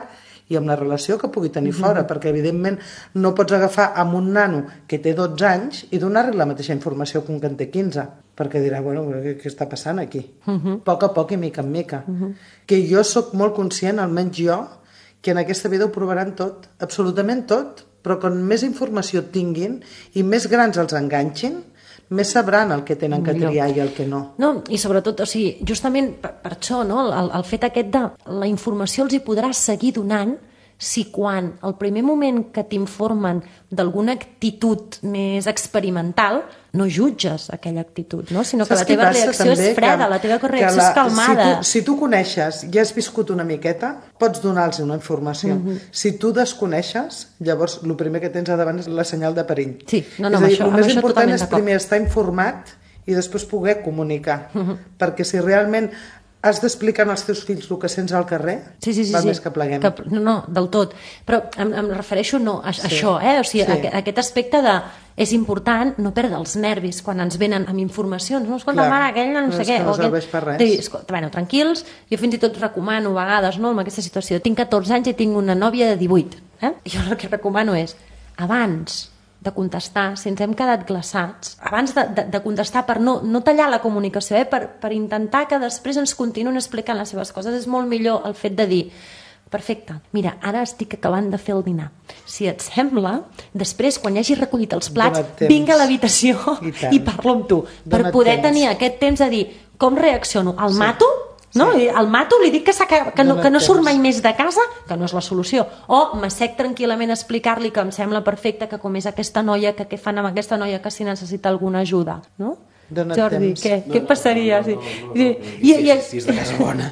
i amb la relació que pugui tenir fora, perquè evidentment no pots agafar amb un nano que té 12 anys i donar-li la mateixa informació que un que en té 15, perquè dirà, bueno, què està passant aquí? A poc i mica en mica. Que jo sóc molt conscient, almenys jo, que en aquesta vida ho provaran tot, absolutament tot, però com més informació tinguin i més grans els enganxin, més sabran el que tenen que triar i el que no. No, i sobretot, o sigui, justament per això, no? El fet aquest de la informació els hi podrà seguir donant si quan el primer moment que t'informen d'alguna actitud més experimental no jutges aquella actitud, no? Sinó que la teva reacció és freda, la teva reacció és calmada. Si tu coneixes i has viscut una miqueta, pots donar-los una informació. Si tu desconeixes, llavors el primer que tens a davant és la senyal de perill. Sí, no, és a dir, el més important és d'acord. primer estar informat i després poder comunicar. Perquè si realment has d'explicar als teus fills el que sents al carrer, val més que pleguem. No, del tot. Però em refereixo a això, o sigui, aquest aspecte de és important no perdre els nervis quan ens venen amb informacions. No, escolta, mare, aquell no sé què. No serveix per res. Bueno, tranquils, jo fins i tot recomano a vegades, no, en aquesta situació, tinc 14 anys i tinc una nòvia de 18. Jo el que recomano és, abans de contestar, si ens hem quedat glaçats, abans de contestar per no tallar la comunicació, per intentar que després ens continuïn explicant les seves coses, és molt millor el fet de dir perfecte, mira, ara estic acabant de fer el dinar. Si et sembla, després, quan hagi recollit els plats, vinga a l'habitació i parlo amb tu, per poder tenir aquest temps de dir com reacciono, el mato? No? El mato, li dic que no surt mai més de casa, que no és la solució, o m'assec tranquil·lament a explicar-li que em sembla perfecte que com és aquesta noia, que què fan amb aquesta noia, que si necessita alguna ajuda, no? Jordi, què passaria? Si és de casa bona.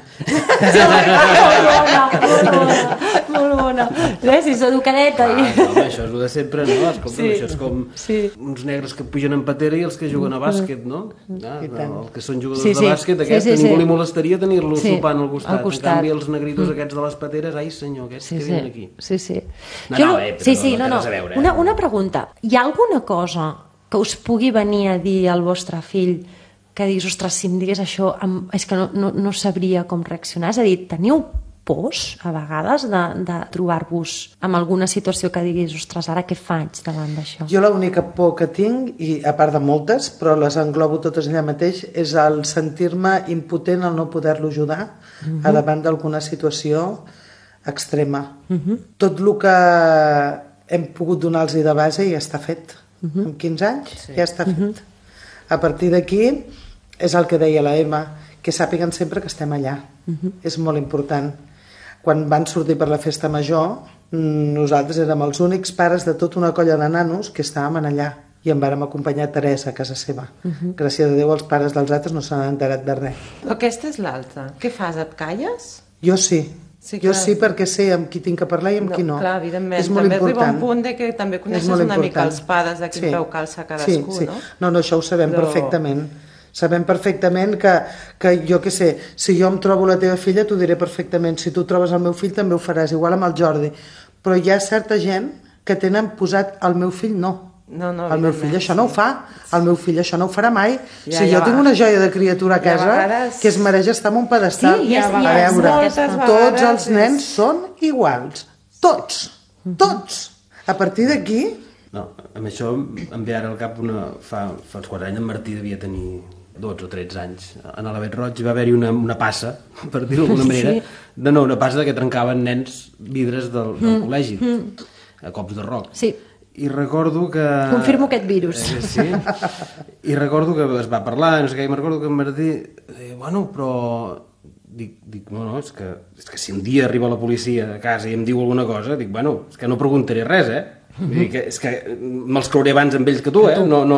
Molt bona. Si és educadeta. Això és el de sempre, no? Escolta, això és com uns negres que pugen en patera i els que juguen a bàsquet, no? Els que són jugadors de bàsquet, aquests, ningú li molestaria tenir-los sopant al costat. En canvi, els negritos aquests de les pateres, ai senyor, aquests que venen aquí. No, una pregunta. Hi ha alguna cosa que us pugui venir a dir al vostre fill que diguis, ostres, si em digués això és que no sabria com reaccionar? És a dir, teniu pors a vegades de trobar-vos en alguna situació que diguis, ostres, ara què faig davant d'això? Jo l'única por que tinc, i a part de moltes, però les englobo totes allà mateix, és el sentir-me impotent al no poder-lo ajudar a davant d'alguna situació extrema. Tot el que hem pogut donar-los de base ja està fet. Amb 15 anys ja està fet. A partir d'aquí és el que deia la Emma, que sàpiguen sempre que estem allà. És molt important. Quan van sortir per la festa major, nosaltres érem els únics pares de tota una colla de nanos que estàvem allà i em vàrem acompanyar Teresa a casa seva. Gràcies a Déu els pares dels altres no s'han enterat de res. Però aquesta és l'altra. Què fas, et calles? Jo sí. Jo sí, perquè sé amb qui tinc que parlar i amb qui no. Clar, evidentment. És molt també important. Arriba un punt de que també coneixes una mica els pares de quin peu calça cadascú, no? No, això ho sabem perfectament. Sabem perfectament que jo què sé, si jo em trobo la teva filla t'ho diré perfectament, si tu trobes el meu fill també ho faràs, igual amb el Jordi. Però hi ha certa gent que tenen posat el meu fill no. El meu fill això no ho fa, el meu fill això no ho farà mai. Si jo tinc una joia de criatura a casa que es mereix estar en un pedestal, a veure, tots els nens són iguals, tots. A partir d'aquí... No, amb això em ve ara al cap fa uns 4 anys, en Martí devia tenir 12 o 13 anys. A l'Avet Roig va haver-hi una passa, per dir-ho d'alguna manera, una passa que trencaven nens vidres del col·legi, a cops de roc. Sí. I recordo que... Confirmo aquest virus. Sí. I recordo que es va parlar, no sé què, i me'n recordo que en Martí deia, bueno, però... Dic, no, és que si un dia arriba la policia a casa i em diu alguna cosa, dic, bueno, és que no preguntaré res, Vull dir que és que me'ls creuré abans amb ells que tu,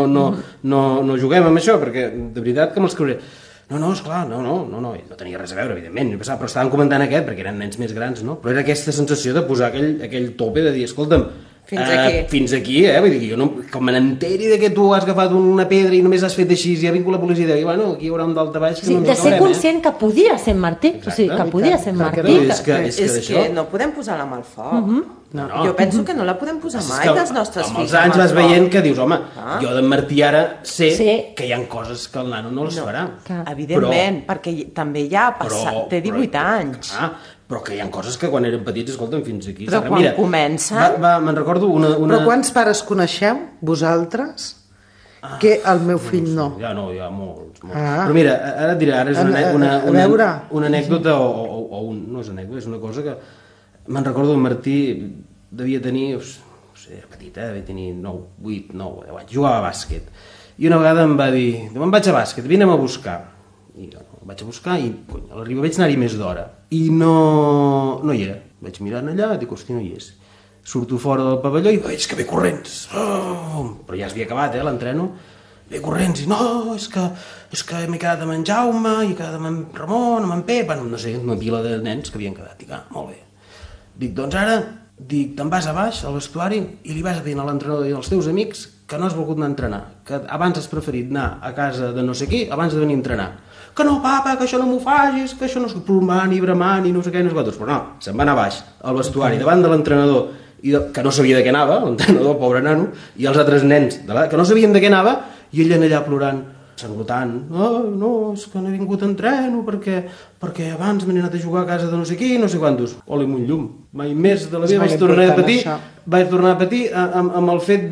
no juguem amb això, perquè de veritat que me'ls creuré. No, esclar, no tenia res a veure, evidentment, però estàvem comentant aquest, perquè eren nens més grans, no? Però era aquesta sensació de posar aquell tope de dir, escolta'm, fins aquí, vull dir que jo no, com me n'enteri de que tu has agafat una pedra i només has fet així i ha vingut la policia i deia, bueno, aquí hi haurà un daltabaix que no ens de ser conscient que podia ser Martí, o sigui, que podia ser Martí. És que no podem posar la mà al foc. Jo penso que no la podem posar mai dels nostres fills. Amb els anys vas veient que dius, home, jo d'en Martí ara sé que hi ha coses que el nano no les farà. Evidentment, perquè també ja ha passat, té 18 anys. però que hi ha coses que quan eren petits, escolta'm, fins aquí. Però quan comença... Me'n recordo una... Però quants pares coneixeu, vosaltres, que el meu fill no? Ja no, hi ha molts. Però mira, ara et diré, ara és una anècdota no és anècdota, és una cosa que... Me'n recordo el Martí devia tenir, no sé, era petit, devia tenir 8, 9, 10 anys, jugava a bàsquet. I una vegada em va dir, me'n vaig a bàsquet, vine'm a buscar. I jo el vaig a buscar i a l'arriba vaig anar-hi més d'hora. I no hi era. Vaig mirant allà i dic, hosti, no hi és. Surto fora del pavelló i veig que ve corrents. Però ja s'havia acabat, l'entreno. Ve corrents i no, és que m'he quedat amb en Jaume, i he quedat amb en Ramon, amb en Pep, no sé, una pila de nens que havien quedat. Dic, molt bé. Dic, doncs ara, te'n vas a baix al vestuari i li vas dir a l'entrenador i als teus amics que no has volgut anar a entrenar, que abans has preferit anar a casa de no sé qui abans de venir a entrenar. Que no, papa, que això no m'ho facis, que això no és plomant i bramant i no sé què, no sé quantos. Però no, se'n va anar baix al vestuari davant de l'entrenador, que no sabia de què anava, l'entrenador, pobre nano, i els altres nens que no sabien de què anava, i ell allà plorant, sanglotant. No, és que no he vingut a entreno perquè abans m'he anat a jugar a casa de no sé qui, no sé quantos. Oli amb un llum. Mai més de la vida vaig tornar a patir amb el fet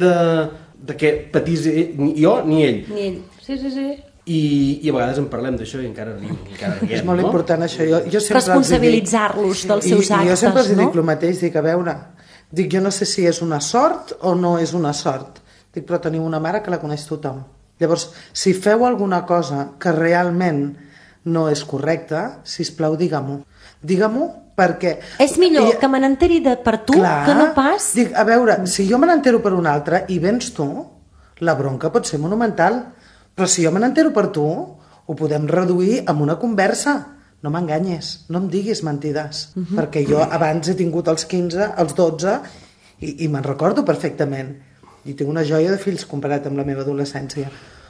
de que patís jo ni ell. Ni ell, sí. I a vegades en parlem d'això i encara riem, és molt important això. Jo responsabilitzar-los dels seus actes, no? Jo sempre els dic el mateix, dic, a veure, jo no sé si és una sort o no és una sort, dic, però teniu una mare que la coneix tothom. Llavors, si feu alguna cosa que realment no és correcta, sisplau, digue-m'ho. Digue-m'ho perquè... És millor que me n'enteri per tu que no pas... Dic, a veure, si jo me n'entero per un altre i vens tu, la bronca pot ser monumental. Però si jo me n'entero per tu, ho podem reduir amb una conversa. No m'enganyes, no em diguis mentides. Perquè jo abans he tingut els 15, els 12, i me'n recordo perfectament. I tinc una joia de fills comparat amb la meva adolescència.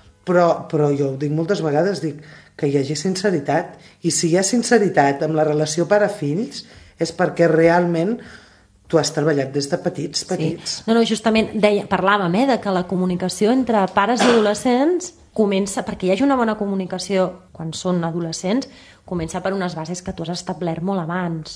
Però jo ho dic moltes vegades, dic que hi hagi sinceritat. I si hi ha sinceritat amb la relació pare-fills, és perquè realment tu has treballat des de petits. Sí. No, justament parlàvem de que la comunicació entre pares i adolescents comença, perquè hi hagi una bona comunicació quan són adolescents, comença per unes bases que tu has establert molt abans.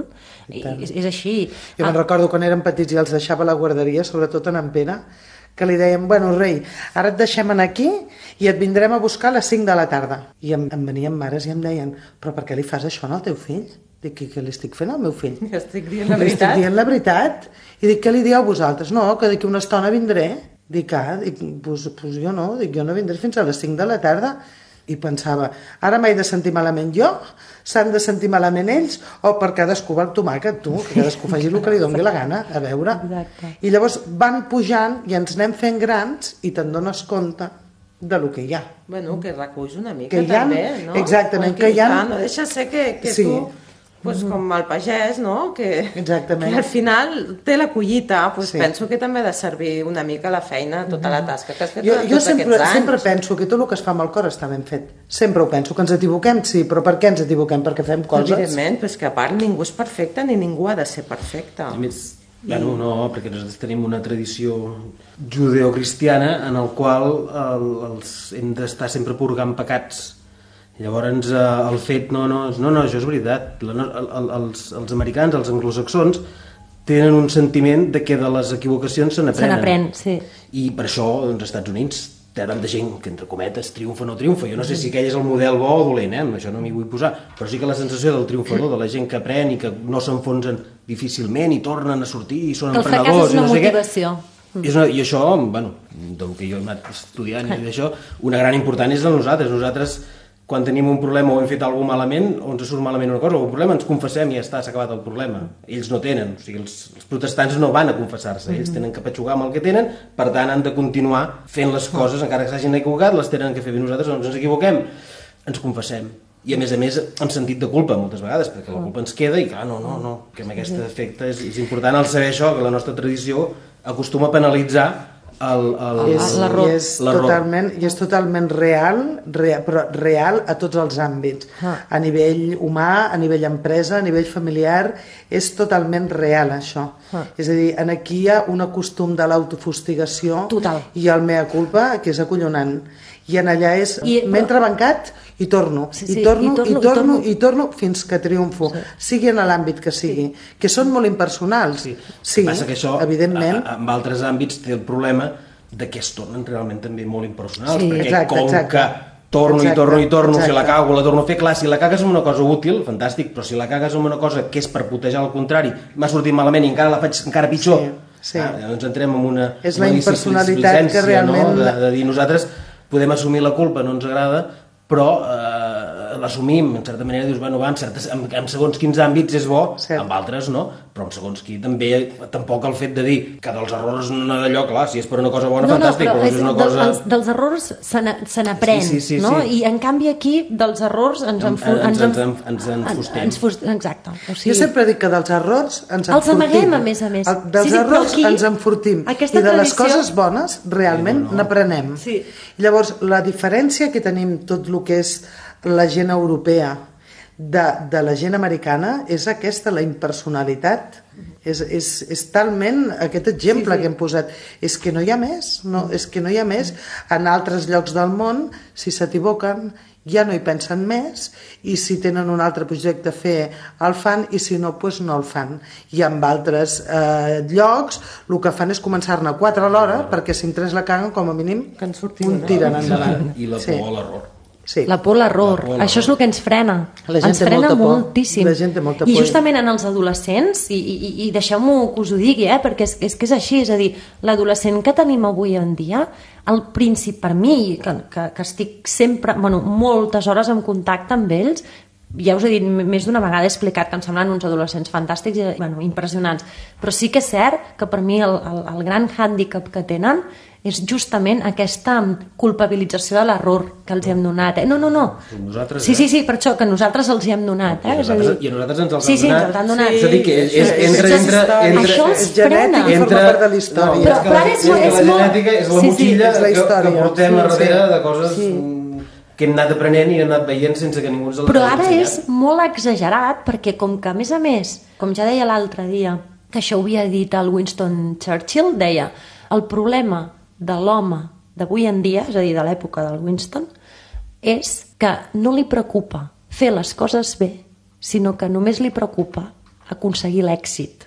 És així. Jo me'n recordo quan érem petits i els deixava a la guarderia, sobretot en Pere, que li dèiem, bueno, rei, ara et deixem aquí i et vindrem a buscar a les 5 de la tarda. I em venien mares i em deien, però per què li fas això al teu fill? Dic, què li estic fent al meu fill? Estic dient la veritat. Estic dient la veritat. I dic, què li dieu vosaltres? No, que d'aquí una estona vindré. Dic, doncs jo no, jo no vindré fins a les 5 de la tarda. I pensava, ara m'he de sentir malament jo, s'han de sentir malament ells, o per cadascú va el tomàquet, tu, que cadascú faci el que li doni la gana, a veure. Exacte. I llavors van pujant i ens anem fent grans i te'n dones compte de lo que hi ha. Bueno, que reculls una mica també, no? Exactament, que hi ha... No deixa ser que tu... Pues com el pagès, no? Que al final té la collita, pues penso que també ha de servir una mica la feina, tota la tasca que has fet durant tots aquests anys. Jo sempre penso que tot el que es fa amb el cor està ben fet. Sempre ho penso, que ens equivoquem, sí, però per què ens equivoquem? Perquè fem coses... Evidentment, però és que a part ningú és perfecte ni ningú ha de ser perfecte. A més, no, perquè nosaltres tenim una tradició judeocristiana en el qual hem d'estar sempre purgant pecats. Llavors el fet, no, això és veritat, els americans, els anglosaxons tenen un sentiment de que de les equivocacions se n'aprenen. Sí. I per això als Estats Units té tanta gent que, entre cometes, triomfa o no triomfa. Jo no sé si aquell és el model bo o dolent, amb això no m'hi vull posar, però sí que la sensació del triomfador, de la gent que aprèn i que no s'enfonsen difícilment i tornen a sortir i són emprenedors i no sé què. El fracàs és una motivació. I això, del que jo he anat estudiant i d'això, una gran important és en nosaltres. Nosaltres, quan tenim un problema o hem fet alguna cosa malament, o ens surt malament una cosa o un problema, ens confessem i ja està, s'ha acabat el problema. Ells no tenen, o sigui, els protestants no van a confessar-se, ells tenen que patxugar amb el que tenen, per tant han de continuar fent les coses, encara que s'hagin equivocat, les tenen que fer bé. Nosaltres no ens equivoquem, ens confessem. I a més amb sentit de culpa moltes vegades, perquè la culpa ens queda i clar, no, que amb aquest efecte és important el saber això, que la nostra tradició acostuma a penalitzar l'error. I és totalment real, però real a tots els àmbits. A nivell humà, a nivell empresa, a nivell familiar, és totalment real això. És a dir, aquí hi ha un costum de l'autofustigació i el mea culpa, que és acollonant. I en allà és m'he entrebancat i torno, i torno fins que triomfo, sigui en l'àmbit que sigui, que són molt impersonals. Sí, passa que això, evidentment. En altres àmbits té el problema de que es tornen realment també molt impersonals, perquè exacte. que torno, si la cago, la torno a fer, clar, si la cagues en una cosa útil, fantàstic, però si la cagues en una cosa que és per putejar al contrari, m'ha sortit malament i encara la faig encara pitjor, doncs entrem en una és la impersonalitat que realment... de dir nosaltres podem assumir la culpa, no ens agrada, però l'assumim, en certa manera dius, bueno, va, en segons quins àmbits és bo, en altres no, però en segons qui també, tampoc el fet de dir que dels errors no d'allò, clar, si és per una cosa bona, fantàstic, però si és una cosa... Dels errors se n'aprèn, no? I en canvi aquí, dels errors ens enfustem. Exacte. Jo sempre dic que dels errors ens enfortim. Els amaguem, a més. Dels errors ens enfortim. I de les coses bones, realment, n'aprenem. Llavors, la diferència que tenim tot el que és la gent europea de la gent americana és aquesta, la impersonalitat. És talment aquest exemple que hem posat. És que no hi ha més, és que no hi ha més. En altres llocs del món, si s'equivoquen, ja no hi pensen més, i si tenen un altre projecte a fer el fan, i si no, doncs no el fan. I en altres llocs el que fan és començar-ne 4 a l'hora, perquè si en 3 la caguen, com a mínim un tiren endavant. I la por a l'error. La por a l'error, això és el que ens frena, ens frena moltíssim. I justament en els adolescents, i deixeu-m'ho que us ho digui, perquè és que és així, és a dir, l'adolescent que tenim avui en dia, el príncip per mi, que estic sempre, moltes hores en contacte amb ells, ja us he dit més d'una vegada, he explicat que em semblen uns adolescents fantàstics i impressionants, però sí que és cert que per mi el gran hàndicap que tenen és justament aquesta culpabilització de l'error que els hem donat. No. Sí, per això, que nosaltres els hi hem donat. I a nosaltres ens els han donat. Sí, és a dir, que això els frena. I forma part de la història. Però ara és molt... La genètica és la motxilla que portem a darrere de coses que hem anat aprenent i hem anat veient sense que ningú ens el hagi ensenyat. Però ara és molt exagerat, perquè com que, a més, com ja deia l'altre dia, que això ho havia dit el Winston Churchill, deia, el problema de l'home d'avui en dia, és a dir, de l'època del Winston, és que no li preocupa fer les coses bé, sinó que només li preocupa aconseguir l'èxit.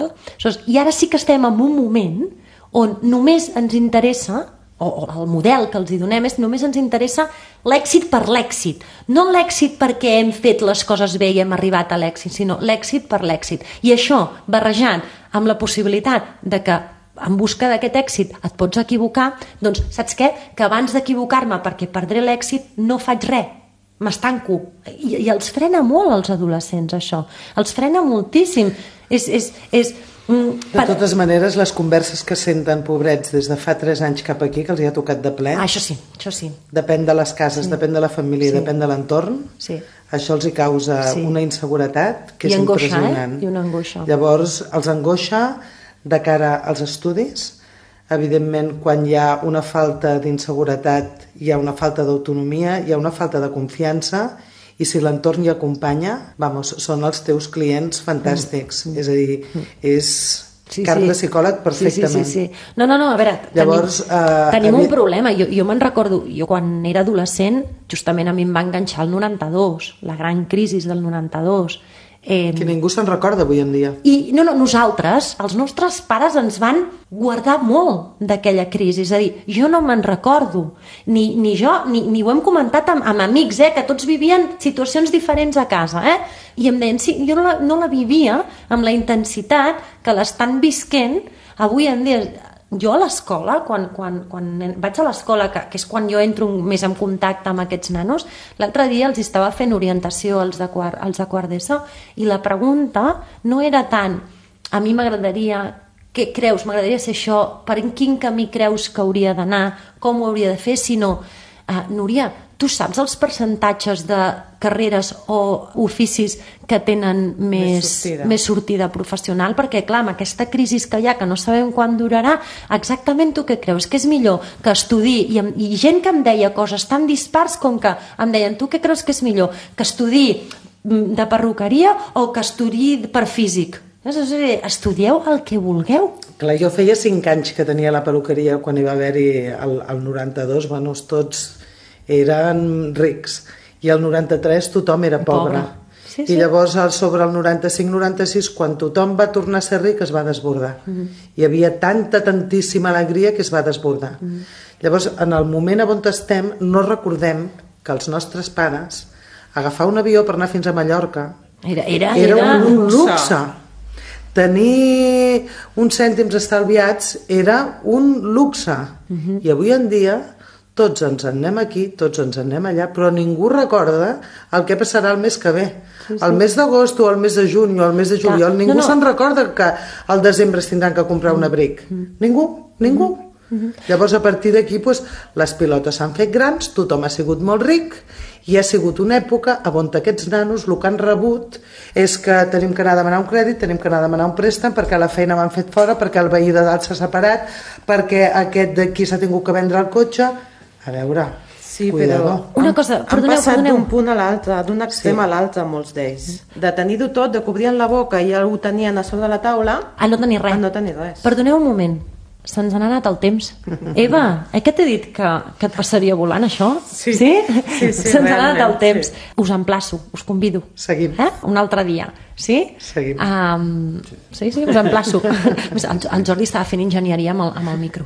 I ara sí que estem en un moment on només ens interessa, o el model que els hi donem és només ens interessa l'èxit per l'èxit, no l'èxit perquè hem fet les coses bé i hem arribat a l'èxit, sinó l'èxit per l'èxit. I això, barrejant amb la possibilitat de que en busca d'aquest èxit et pots equivocar, doncs saps què? Que abans d'equivocar-me perquè perdré l'èxit no faig res, m'estanco. I els frena molt als adolescents això, els frena moltíssim. De totes maneres, les converses que senten pobrets des de fa 3 anys cap aquí, que els hi ha tocat de ple, això sí. Depèn de les cases, depèn de la família, depèn de l'entorn, això els hi causa una inseguretat que és impressionant. I una angoixa. Llavors, els angoixa de cara als estudis. Evidentment, quan hi ha una falta d'inseguretat, hi ha una falta d'autonomia, hi ha una falta de confiança, i si l'entorn hi acompanya, són els teus clients fantàstics. És a dir, és carn de psicòleg perfectament. Sí. No, a veure, llavors, tenim un problema. Jo me'n recordo, jo quan era adolescent, justament a mi em va enganxar el 92, la gran crisi del 92, que ningú se'n recorda avui en dia. I nosaltres, els nostres pares ens van guardar molt d'aquella crisi, és a dir, jo no me'n recordo, ni ho hem comentat amb amics, que tots vivien situacions diferents a casa, i em deien, sí, jo no la vivia amb la intensitat que l'estan visquent avui en dia. Jo a l'escola, quan vaig a l'escola, que és quan jo entro més en contacte amb aquests nanos, l'altre dia els estava fent orientació als de quart d'ESO, i la pregunta no era tant a mi m'agradaria, què creus, m'agradaria ser això, per quin camí creus que hauria d'anar, com ho hauria de fer, sinó, Núria, tu saps els percentatges de carreres o oficis que tenen més sortida professional? Perquè, clar, amb aquesta crisi que hi ha, que no sabem quan durarà, exactament tu què creus? Que és millor que estudiï? I gent que em deia coses tan dispars com que em deien, tu què creus que és millor? Que estudiï de perruqueria o que estudiï per físic? Estudieu el que vulgueu. Clar, jo feia 5 anys que tenia la perruqueria quan hi va haver-hi el 92, tots eren rics, i el 93 tothom era pobre. Sí. I llavors sobre el 95-96, quan tothom va tornar a ser ric, es va desbordar. Hi havia tantíssima alegria que es va desbordar. Llavors, en el moment on estem, no recordem que els nostres pares agafar un avió per anar fins a Mallorca era un luxe. Tenir uns cèntims estalviats era un luxe. I avui en dia tots ens en anem aquí, tots ens en anem allà, però ningú recorda el que passarà el mes que ve. El mes d'agost o el mes de juny o el mes de juliol, ningú se'n recorda que al desembre es tindran que comprar un abric. Ningú. Llavors, a partir d'aquí, les pilotes s'han fet grans, tothom ha sigut molt ric, i ha sigut una època on aquests nanos el que han rebut és que tenim que anar a demanar un crèdit, tenim que anar a demanar un préstec, perquè la feina m'han fet fora, perquè el veí de dalt s'ha separat, perquè aquest d'aquí s'ha tingut que vendre el cotxe. A veure, sí, cuidado. Però una cosa, han passat d'un punt a l'altre, d'un extrem a l'altre, molts d'ells. De tenir-ho tot, de que obrien la boca i ja ho tenien a sobre de la taula, a no tenir res. Perdoneu un moment, se'ns n'ha anat el temps. Eva, que t'he dit que et passaria volant, això? Sí? Se'ns n'ha anat el temps. Sí. Us emplaço, us convido. Seguim. Un altre dia. Sí? Seguim. Sí, us emplaço. El Jordi estava fent enginyeria amb el micro.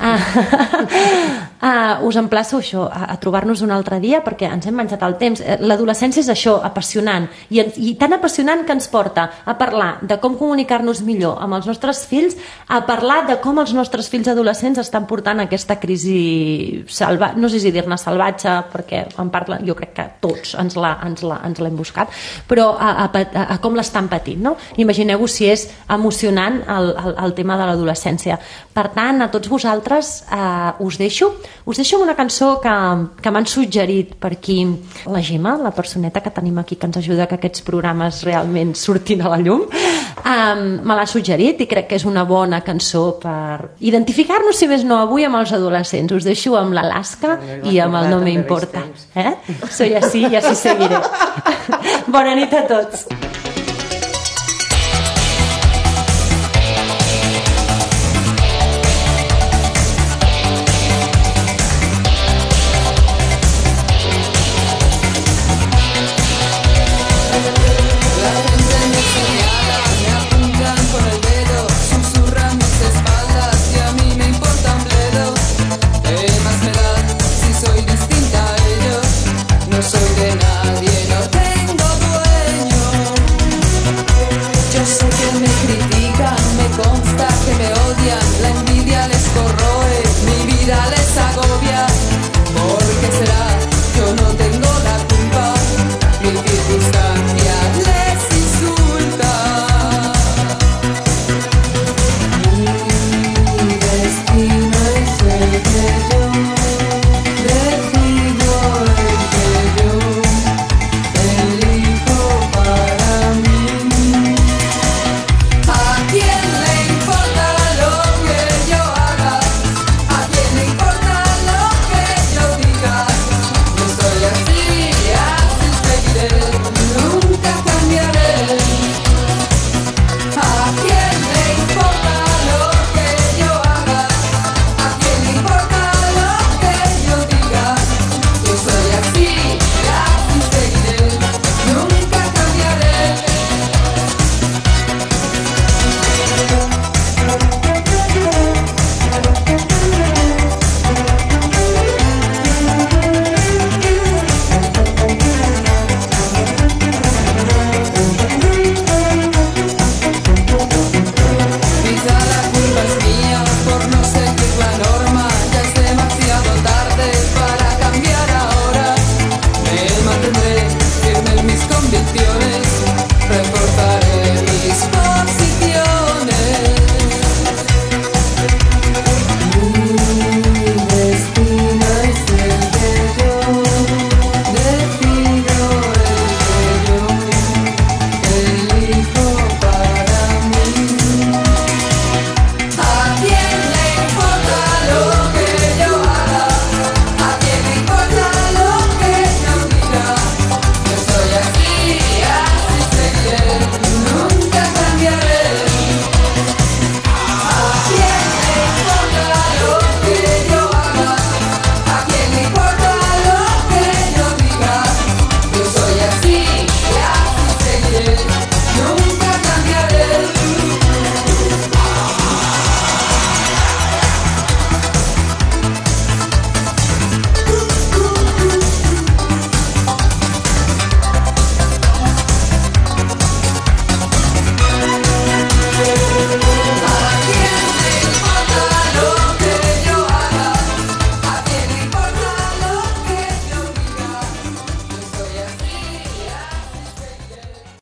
Us emplaço això, a trobar-nos un altre dia, perquè ens hem menjat el temps. L'adolescència és això, apassionant, i tan apassionant que ens porta a parlar de com comunicar-nos millor amb els nostres fills, a parlar de com els nostres fills adolescents estan portant aquesta crisi no sé si dir-ne salvatge, perquè en part jo crec que tots ens l'hem buscat, però a com l'estan patint, no? Imagineu-vos si és emocionant el tema de l'adolescència. Per tant, a tots vosaltres us deixo amb una cançó que m'han suggerit per aquí la Gemma, la personeta que tenim aquí que ens ajuda que aquests programes realment surtin a la llum. Me l'ha suggerit i crec que és una bona cançó per identificar-nos, si més no, avui amb els adolescents. Us deixo amb l'Alaska i amb el No me importa. Soy así y así seguiré. Bona nit a tots. Soy de nadie.